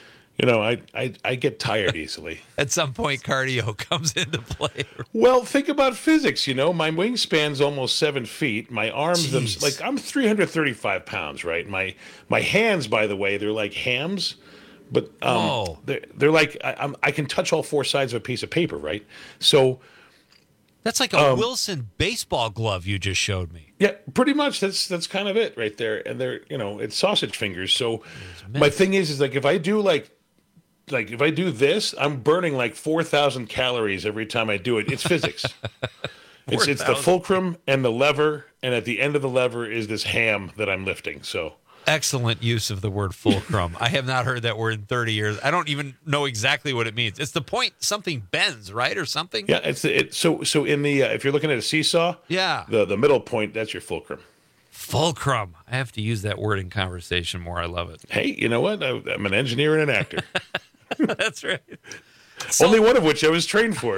I get tired easily. At some point, cardio comes into play. Well, think about physics. My wingspan's almost 7 feet. My arms, I'm 335 pounds, right? My hands, by the way, they're like hams, but they're like I can touch all four sides of a piece of paper, right? So that's like a Wilson baseball glove you just showed me. Yeah, pretty much. That's kind of it right there. And they're it's sausage fingers. So my thing is like if I do if I do this, I'm burning like 4,000 calories every time I do it. It's physics. It's the fulcrum and the lever, and at the end of the lever is this ham that I'm lifting. So excellent use of the word fulcrum. I have not heard that word in 30 years. I don't even know exactly what it means. It's the point something bends, right, or something? Yeah, so in the if you're looking at a seesaw, yeah, the middle point, that's your fulcrum. Fulcrum. I have to use that word in conversation more. I love it. Hey, you know what? I'm an engineer and an actor. That's right. So, only one of which I was trained for.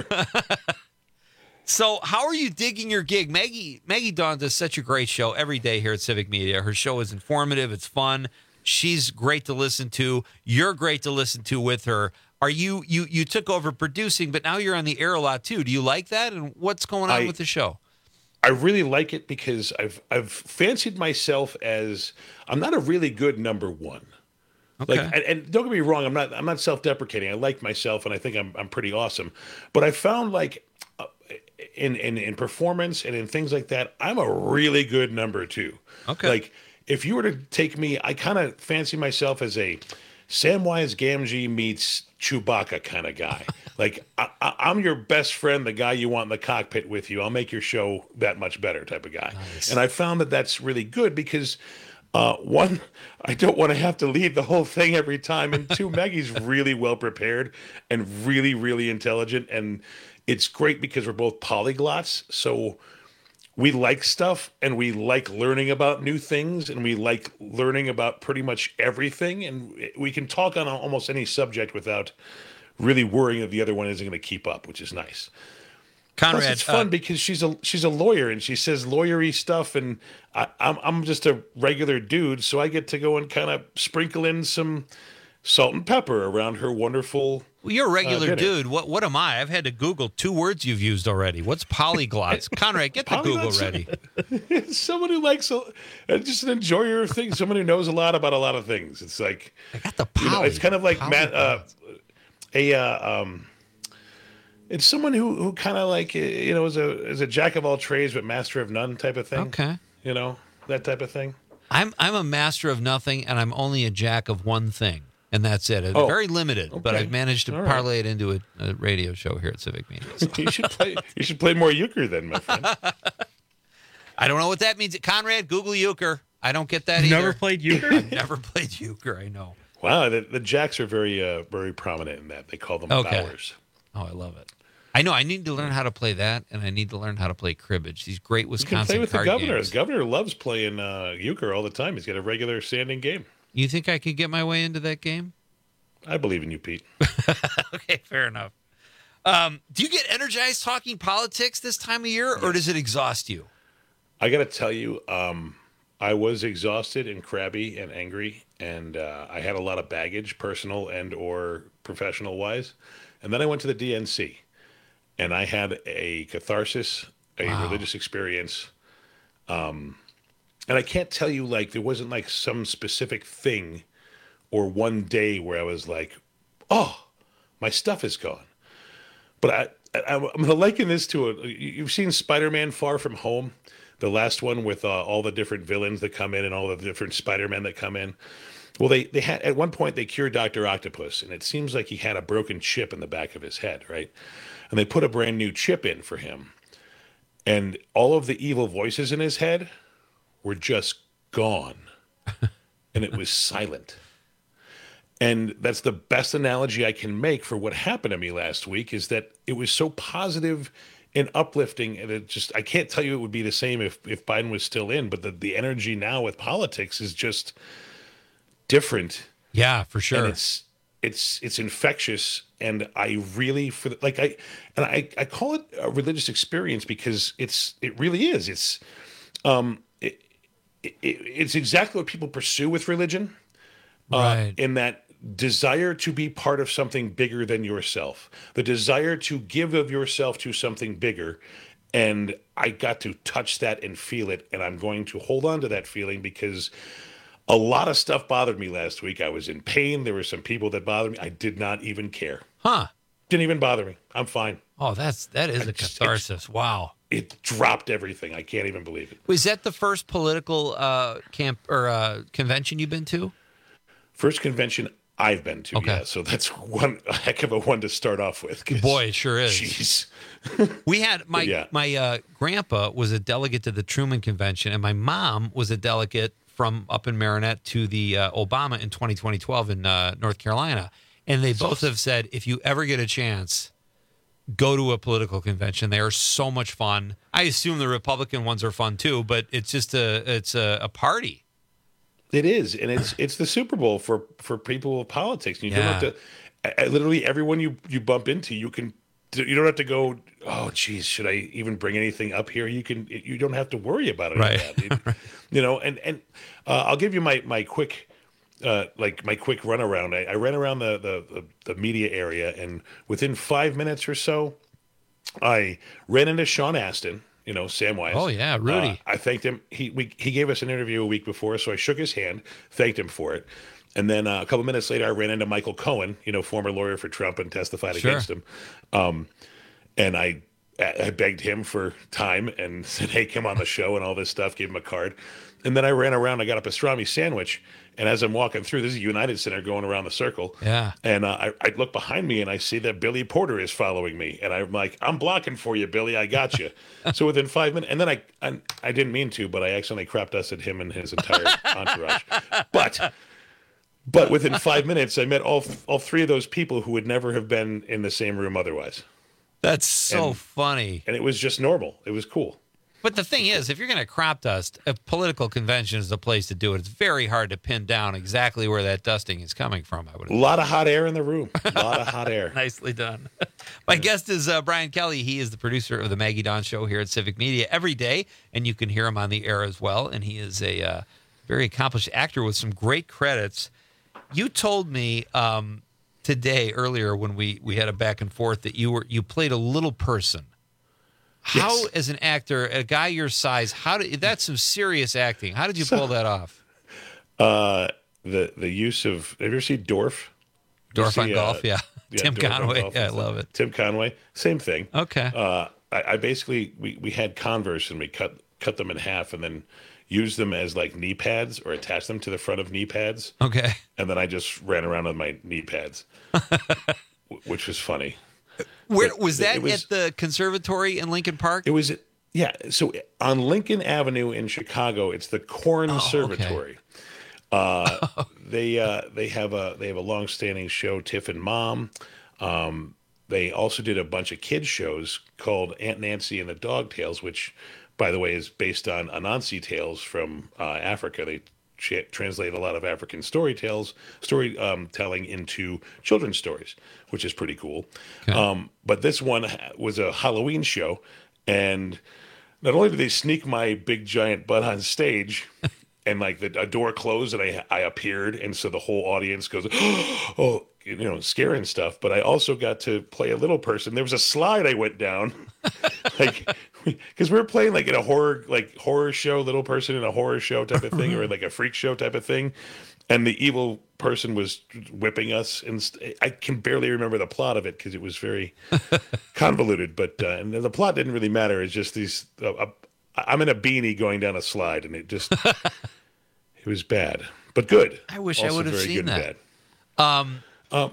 So how are you digging your gig? Maggie Dawn does such a great show every day here at Civic Media. Her show is informative. It's fun. She's great to listen to. You're great to listen to with her. Are you took over producing, but now you're on the air a lot too. Do you like that? And what's going on with the show? I really like it because I've fancied myself as I'm not a really good number one. Like, and don't get me wrong, I'm not self-deprecating. I like myself, and I think I'm pretty awesome. But I found like in performance and in things like that, I'm a really good number 2. Okay. Like if you were to take me, I kind of fancy myself as a Samwise Gamgee meets Chewbacca kind of guy. Like I'm your best friend, the guy you want in the cockpit with you. I'll make your show that much better type of guy. Nice. And I found that that's really good because one, I don't want to have to lead the whole thing every time. And 2, Maggie's really well prepared and really, really intelligent. And it's great because we're both polyglots. So we like stuff and we like learning about new things and we like learning about pretty much everything. And we can talk on almost any subject without really worrying that the other one isn't going to keep up, which is nice. Conrad, plus, it's fun because she's a lawyer and she says lawyery stuff, and I'm just a regular dude, so I get to go and kind of sprinkle in some salt and pepper around her wonderful. Well, you're a regular dinner. dude. What am I? I've had to Google 2 words you've used already. What's polyglots? Conrad, get the Google ready. Someone who likes just an enjoyer of things. Someone who knows a lot about a lot of things. It's like I got the poly. It's kind of like it's someone who kind of like is a jack of all trades but master of none type of thing. Okay. That type of thing. I'm a master of nothing, and I'm only a jack of one thing, and that's it. It's very limited, but I've managed to parlay it into a radio show here at Civic Media. So. You should play more euchre then, my friend. I don't know what that means. Conrad, Google euchre. I don't get that either. Never played euchre? I've never played euchre. I know. Wow, the jacks are very very prominent in that. They call them bowers. Oh, I love it. I know. I need to learn how to play that, and I need to learn how to play cribbage. These great Wisconsin you can play with the governor. games. The governor loves playing euchre all the time. He's got a regular standing game. You think I could get my way into that game? I believe in you, Pete. Okay, fair enough. Do you get energized talking politics this time of year, or does it exhaust you? I got to tell you, I was exhausted and crabby and angry, and I had a lot of baggage, personal and or professional wise. And then I went to the DNC. And I had a catharsis, a religious experience. And I can't tell you, like, there wasn't, like, some specific thing or one day where I was like, oh, my stuff is gone. But I'm going to liken this to you've seen Spider-Man Far From Home, the last one with all the different villains that come in and all the different Spider-Men that come in. Well, they had, at one point, they cured Dr. Octopus, and it seems like he had a broken chip in the back of his head, right? And they put a brand new chip in for him. And all of the evil voices in his head were just gone. And it was silent. And that's the best analogy I can make for what happened to me last week, is that it was so positive and uplifting. And it just, I can't tell you it would be the same if Biden was still in, but the energy now with politics is just different. Yeah, for sure. And it's infectious, and I really I call it a religious experience because it really is. It's exactly what people pursue with religion, right? In that desire to be part of something bigger than yourself, the desire to give of yourself to something bigger. And I got to touch that and feel it, and I'm going to hold on to that feeling because a lot of stuff bothered me last week. I was in pain. There were some people that bothered me. I did not even care. Huh. Didn't even bother me. I'm fine. Oh, that is a catharsis. Wow. It dropped everything. I can't even believe it. Was that the first political camp or convention you've been to? First convention I've been to, okay. Yeah. So that's a heck of a one to start off with. Boy, it sure is. Jeez. We had my grandpa was a delegate to the Truman Convention, and my mom was a delegate from up in Marinette to the Obama in 2012 in North Carolina. And they both have said, if you ever get a chance, go to a political convention. They are so much fun. I assume the Republican ones are fun too, but it's just a party. It is, and it's the Super Bowl for people with politics. You don't have to. Literally, everyone you bump into, you don't have to go, oh, geez, should I even bring anything up here? You don't have to worry about it. Right. And I'll give you my quick runaround. I ran around the media area, and within 5 minutes or so, I ran into Sean Astin, Samwise. Oh yeah, Rudy. I thanked him. He gave us an interview a week before, so I shook his hand, thanked him for it. And then a couple minutes later, I ran into Michael Cohen, former lawyer for Trump, and testified against him. And I begged him for time and said, hey, come on the show and all this stuff, gave him a card. And then I ran around, I got a pastrami sandwich. And as I'm walking through, this is United Center going around the circle. Yeah. And I look behind me and I see that Billy Porter is following me. And I'm like, I'm blocking for you, Billy. I got you. So within 5 minutes, and then I didn't mean to, but I accidentally crop dusted him and his entire entourage. But within 5 minutes, I met all three of those people who would never have been in the same room otherwise. That's so funny. And it was just normal. It was cool. But the thing is, if you're going to crop dust, a political convention is the place to do it. It's very hard to pin down exactly where that dusting is coming from, I would A lot of hot air in the room. A lot of hot air. Nicely done. My guest is Brian Kelly. He is the producer of the Maggie Dawn Show here at Civic Media every day, and you can hear him on the air as well. And he is a very accomplished actor with some great credits. You told me today, earlier, when we had a back and forth, that you played a little person. How, Yes. as an actor, a guy your size, that's some serious acting. How did you pull that off? The use of, have you ever seen Dorf? Dorf on Golf, yeah. Tim Dorf on Conway, Golf. yeah, I love it. Tim Conway, same thing. Okay. I basically, we had Converse and we cut them in half and then used them as like knee pads or attached them to the front of knee pads. Okay. And then I just ran around with my knee pads, which was funny. Where was that? At the conservatory in Lincoln Park? It was, yeah. So on Lincoln Avenue in Chicago, it's the Corn Conservatory. They have a long-standing show, Tiff and Mom. They also did a bunch of kids shows called Aunt Nancy and the Dog Tales, which, by the way, is based on Anansi tales from Africa. They translate a lot of African storytelling into children's stories, which is pretty cool. Okay. But this one was a Halloween show, and not only did they sneak my big giant butt on stage, and like a door closed and I appeared, and so the whole audience goes, oh, scary and stuff. But I also got to play a little person. There was a slide I went down, because we were playing like in a horror show, little person in a horror show type of thing, or like a freak show type of thing. And the evil person was whipping us, and I can barely remember the plot of it because it was very convoluted. But and the plot didn't really matter. It's just these. I'm in a beanie going down a slide, and it just it was bad, but good. I wish also I would have very seen good that. And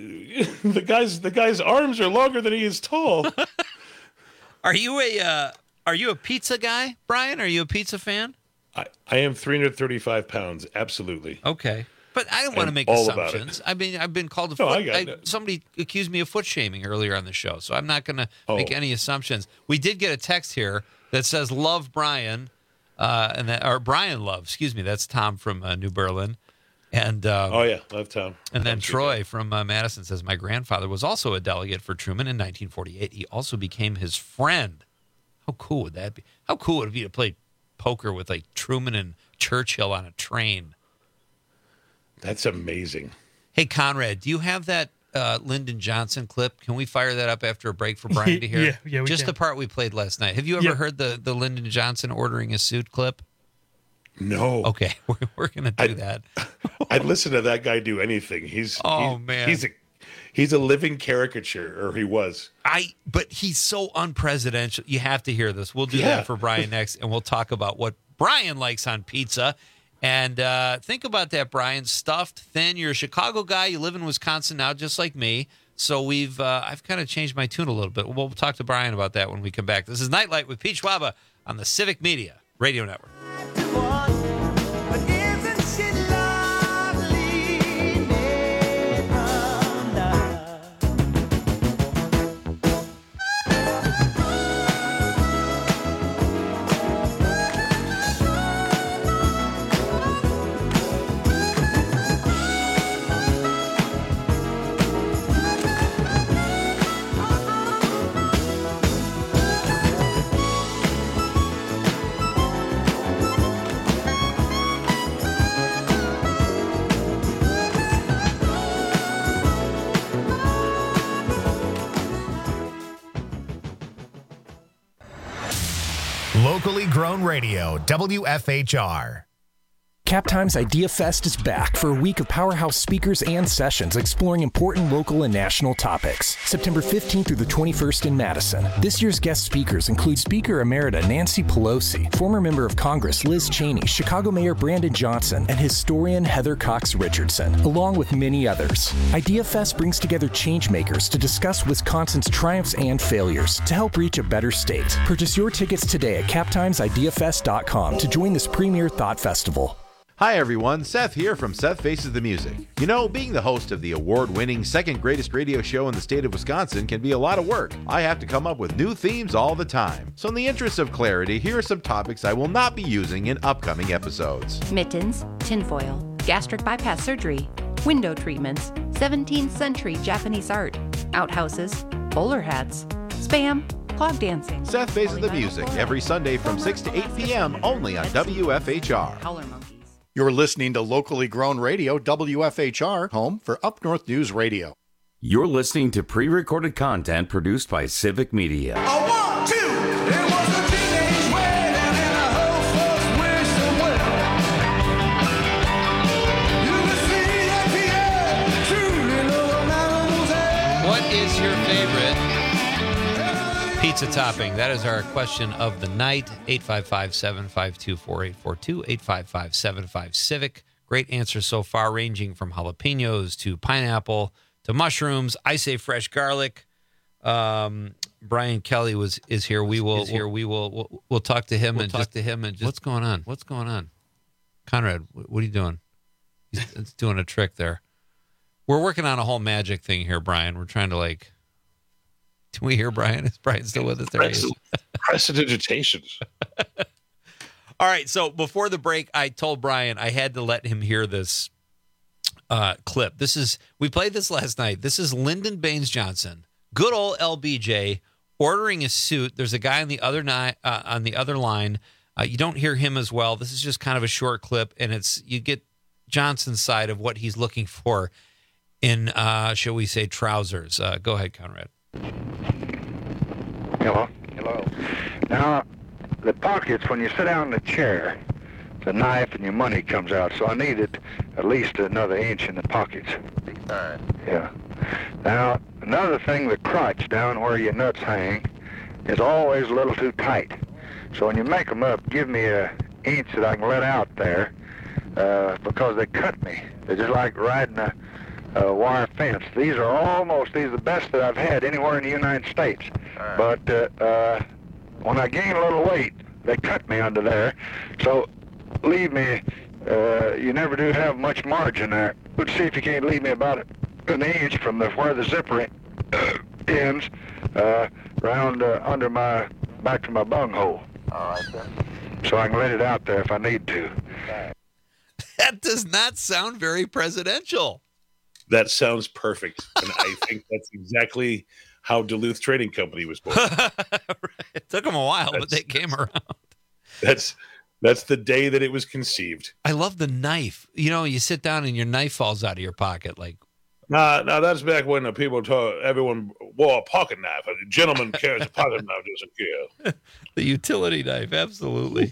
bad. The guy's arms are longer than he is tall. Are you a pizza guy, Brian? Are you a pizza fan? I am 335 pounds, absolutely. Okay. But I don't want to make assumptions. I mean, I've been called somebody accused me of foot shaming earlier on the show, so I'm not going to make any assumptions. We did get a text here that says "Love Brian," or Brian Love. Excuse me, that's Tom from New Berlin, and love Tom. And then Troy from Madison says my grandfather was also a delegate for Truman in 1948. He also became his friend. How cool would that be? How cool would it be to play poker with like Truman and Churchill on a train? That's amazing. Hey, Conrad, do you have that Lyndon Johnson clip? Can we fire that up after a break for Brian to hear? Yeah, we Just can. the part we played last night. Have you ever heard the Lyndon Johnson ordering a suit clip? No. Okay, we're going to do that. I'd listen to that guy do anything. Man. He's a living caricature, or he was. But he's so unpresidential. You have to hear this. We'll do that for Brian next, and we'll talk about what Brian likes on pizza. And think about that, Brian. Stuffed, thin. You're a Chicago guy. You live in Wisconsin now, just like me. So I've kind of changed my tune a little bit. We'll talk to Brian about that when we come back. This is Nightlight with Pete Schwaba on the Civic Media Radio Network. Locally grown radio, WFHR. CapTime's Idea Fest is back for a week of powerhouse speakers and sessions exploring important local and national topics. September 15th through the 21st in Madison. This year's guest speakers include Speaker Emerita Nancy Pelosi, former member of Congress Liz Cheney, Chicago Mayor Brandon Johnson, and historian Heather Cox Richardson, along with many others. Idea Fest brings together changemakers to discuss Wisconsin's triumphs and failures to help reach a better state. Purchase your tickets today at CapTimesIdeaFest.com to join this premier thought festival. Hi everyone, Seth here from Seth Faces the Music. You know, being the host of the award-winning second greatest radio show in the state of Wisconsin can be a lot of work. I have to come up with new themes all the time. So in the interest of clarity, here are some topics I will not be using in upcoming episodes. Mittens, tinfoil, gastric bypass surgery, window treatments, 17th century Japanese art, outhouses, bowler hats, spam, clog dancing. Seth Faces the Music every Sunday from 6 to 8 p.m. only on WFHR. You're listening to locally grown radio, WFHR, home for Up North News Radio. You're listening to pre-recorded content produced by Civic Media. What is your favorite pizza topping? That is our question of the night. 855-752-4842, 855-75-CIVIC. Great answers so far, ranging from jalapenos to pineapple to mushrooms. I say fresh garlic. Brian Kelly is here. We'll talk to him and just what's going on? What's going on? Conrad, what are you doing? He's doing a trick there. We're working on a whole magic thing here, Brian. We're trying to do we hear Brian? Is Brian still with us? There he is. Prestidigitation. All right. So before the break, I told Brian I had to let him hear this clip. We played this last night. This is Lyndon Baines Johnson, good old LBJ, ordering a suit. There's a guy on the other line. You don't hear him as well. This is just kind of a short clip, and you get Johnson's side of what he's looking for in, shall we say, trousers. Go ahead, Conrad. Hello. Now, the pockets, when you sit down in the chair, the knife and your money comes out, so I needed at least another inch in the pockets. Yeah. Now, another thing, the crotch down where your nuts hang is always a little too tight. So when you make them up, give me an inch that I can let out there, because they cut me. They're just like riding a wire fence. These are the best that I've had anywhere in the United States. But when I gain a little weight, they cut me under there. So leave me, you never do have much margin there. Let's see if you can't leave me about an inch from where the zipper ends, round under my, back to my bunghole. All right, sir. So I can let it out there if I need to. That does not sound very presidential. That sounds perfect. And I think that's exactly how Duluth Trading Company was born. It took them a while, but they came around. That's the day that it was conceived. I love the knife. You sit down and your knife falls out of your pocket. Nah, that's back when everyone wore a pocket knife. A gentleman carries a pocket knife, doesn't care. The utility knife, absolutely.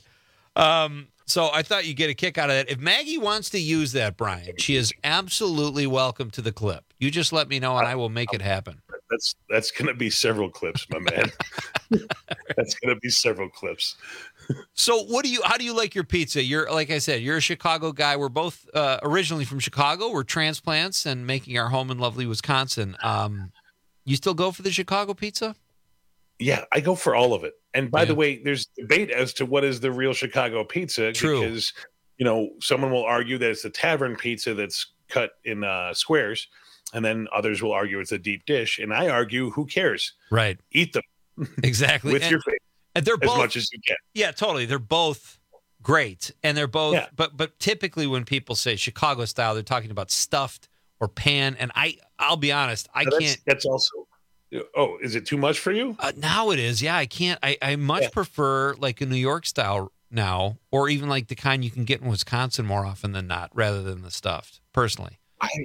So I thought you'd get a kick out of that. If Maggie wants to use that, Brian, she is absolutely welcome to the clip. You just let me know and I will make it happen. That's going to be several clips, my man. That's going to be several clips. So how do you like your pizza? Like I said, you're a Chicago guy. We're both originally from Chicago. We're transplants and making our home in lovely Wisconsin. You still go for the Chicago pizza? Yeah, I go for all of it. And by the way, there's debate as to what is the real Chicago pizza. True. Because, someone will argue that it's the tavern pizza that's cut in squares. And then others will argue it's a deep dish. And I argue, who cares? Right. Eat them. Exactly. With your face. And they're both, as much as you can. Yeah, totally. They're both great. And they're both, but typically when people say Chicago style, they're talking about stuffed or pan. And I'll be honest, I can't. That's also. Oh, is it too much for you? Now it is. Yeah, I can't. I much prefer like a New York style now, or even like the kind you can get in Wisconsin more often than not, rather than the stuffed, personally.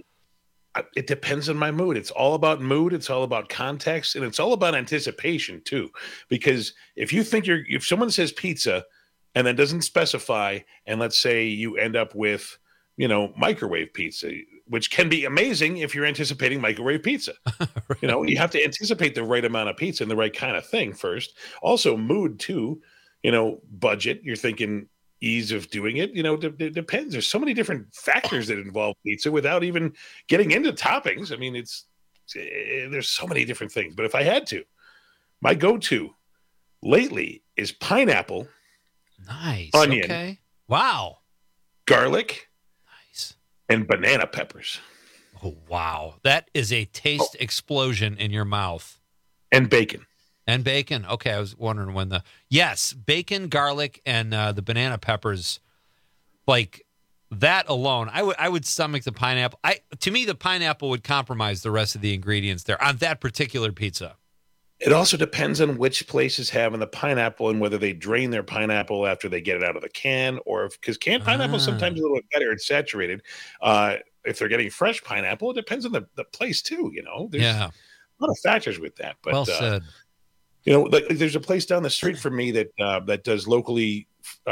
It depends on my mood. It's all about mood. It's all about context, and it's all about anticipation too. Because if you think if someone says pizza, and then doesn't specify, and let's say you end up with, microwave pizza, which can be amazing if you're anticipating microwave pizza. Right. You have to anticipate the right amount of pizza and the right kind of thing first. Also, mood too. Budget. You're thinking ease of doing it. It depends. There's so many different factors that involve pizza without even getting into toppings. I mean, there's so many different things. But if I had to, my go-to lately is pineapple. Nice. Onion. Okay. Wow. Garlic. Nice. And banana peppers. Oh, wow. That is a taste explosion in your mouth. And bacon. And bacon. Okay, I was wondering when yes, bacon, garlic, and the banana peppers, like that alone, I would stomach the pineapple. To me, the pineapple would compromise the rest of the ingredients there on that particular pizza. It also depends on which place is having the pineapple and whether they drain their pineapple after they get it out of the can, or because canned pineapple is sometimes a little bit better. It's saturated. If they're getting fresh pineapple, it depends on the place too. There's a lot of factors with that. But, well said. There's a place down the street from me that does locally,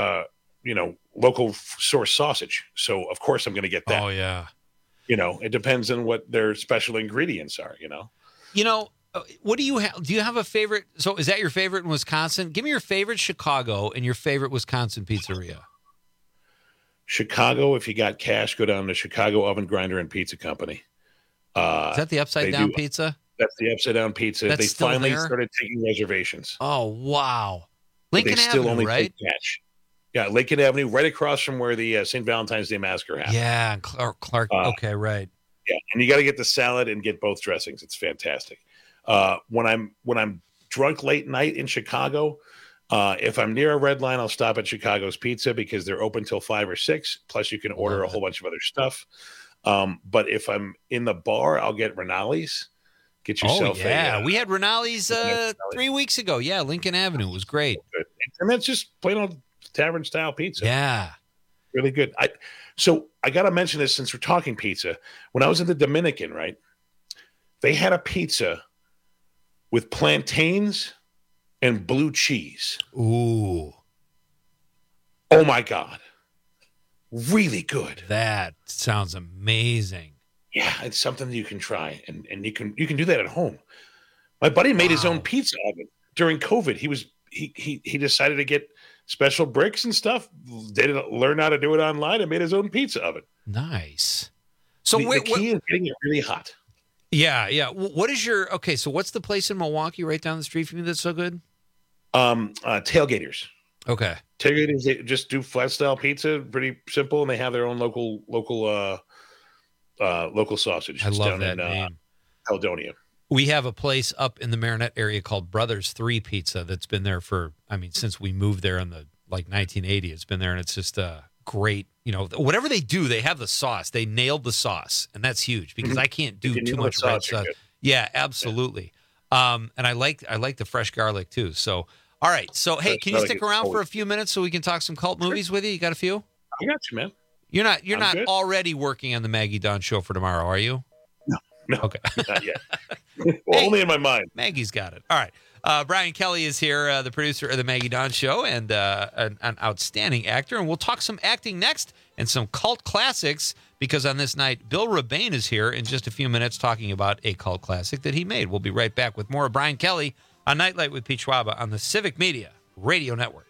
local source sausage. So of course I'm going to get that. Oh yeah. It depends on what their special ingredients are. What do you have? Do you have a favorite? So is that your favorite in Wisconsin? Give me your favorite Chicago and your favorite Wisconsin pizzeria. Chicago, if you got cash, go down to Chicago Oven Grinder and Pizza Company. Is that the upside down pizza? That's the upside down pizza. That's they still finally there? started taking reservations. Oh wow! Lincoln Lincoln Avenue, Avenue, right? Cash. Yeah, Lincoln Avenue, right across from where the St. Valentine's Day Massacre happened. Yeah, Clark. Okay, right. Yeah, and you got to get the salad and get both dressings. It's fantastic. When I'm drunk late night in Chicago, if I'm near a red line, I'll stop at Chicago's Pizza because they're open till 5 or 6. Plus, you can order a whole bunch of other stuff. But if I'm in the bar, I'll get Rinaldi's. Get yourself we had Rinaldi's 3 weeks ago. Yeah, Lincoln Avenue was great. And that's just plain old tavern style pizza. Yeah. Really good. So I got to mention this since we're talking pizza. When I was in the Dominican, right, they had a pizza with plantains and blue cheese. Ooh. Oh my God. Really good. That sounds amazing. Yeah, it's something that you can try, and you can do that at home. My buddy made his own pizza oven during COVID. He decided to get special bricks and stuff. Didn't learn how to do it online and made his own pizza oven. Nice. So the key is getting it really hot. Yeah. What is so what's the place in Milwaukee right down the street from you that's so good? Tailgaters. Okay. Tailgaters, they just do flat style pizza, pretty simple, and they have their own local sausage. I love that name. Caledonia. We have a place up in the Marinette area called Brothers 3 Pizza that's been there since we moved there in the 1980. It's been there, and it's just great. Whatever they do, they have the sauce. They nailed the sauce, and that's huge because I can't do too much red sauce. Yeah, absolutely. Yeah. And I like the fresh garlic too. So, all right. So, hey, can you stick around for a few minutes so we can talk some cult movies with you? You got a few? I got you, man. You're not good. already working on the Maggie Dawn show for tomorrow, are you? No. Okay. Not yet. Only in my mind. Maggie's got it. All right. Brian Kelly is here, the producer of the Maggie Dawn show and an outstanding actor. And we'll talk some acting next and some cult classics because on this night, Bill Rebane is here in just a few minutes talking about a cult classic that he made. We'll be right back with more of Brian Kelly on Nightlight with Pete Schwaba on the Civic Media Radio Network.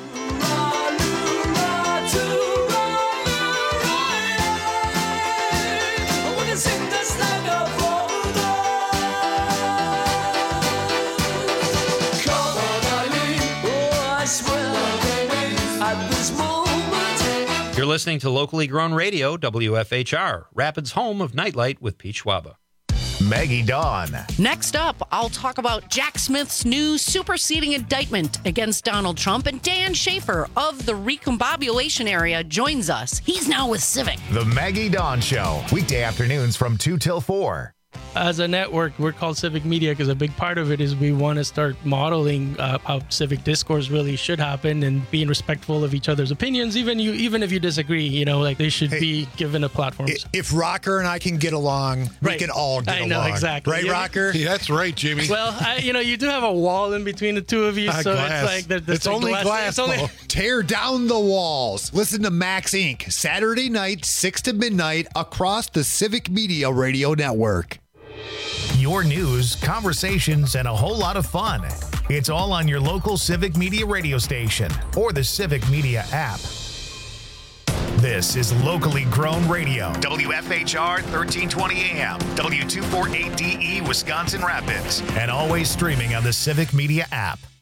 You're listening to locally grown radio, WFHR, Rapids' home of Nightlight with Pete Schwaba. Maggie Dawn. Next up, I'll talk about Jack Smith's new superseding indictment against Donald Trump, and Dan Schaefer of the Recombobulation area joins us. He's now with Civic. The Maggie Dawn Show, weekday afternoons from 2 till 4. as a network, we're called Civic Media because a big part of it is we want to start modeling how civic discourse really should happen and being respectful of each other's opinions, even if you disagree. Like they should be given a platform. If Rocker and I can get along, we can all get along. I know, exactly. Right, Rocker? Yeah, that's right, Jimmy. Well, you do have a wall in between the two of you, so glass. it's like it's only glass. Tear down the walls. Listen to Max Inc. Saturday night, 6 to midnight, across the Civic Media Radio Network. Your news, conversations, and a whole lot of fun. It's all on your local Civic Media radio station or the Civic Media app. This is locally grown radio. WFHR 1320 AM, W248DE, Wisconsin Rapids, and always streaming on the Civic Media app.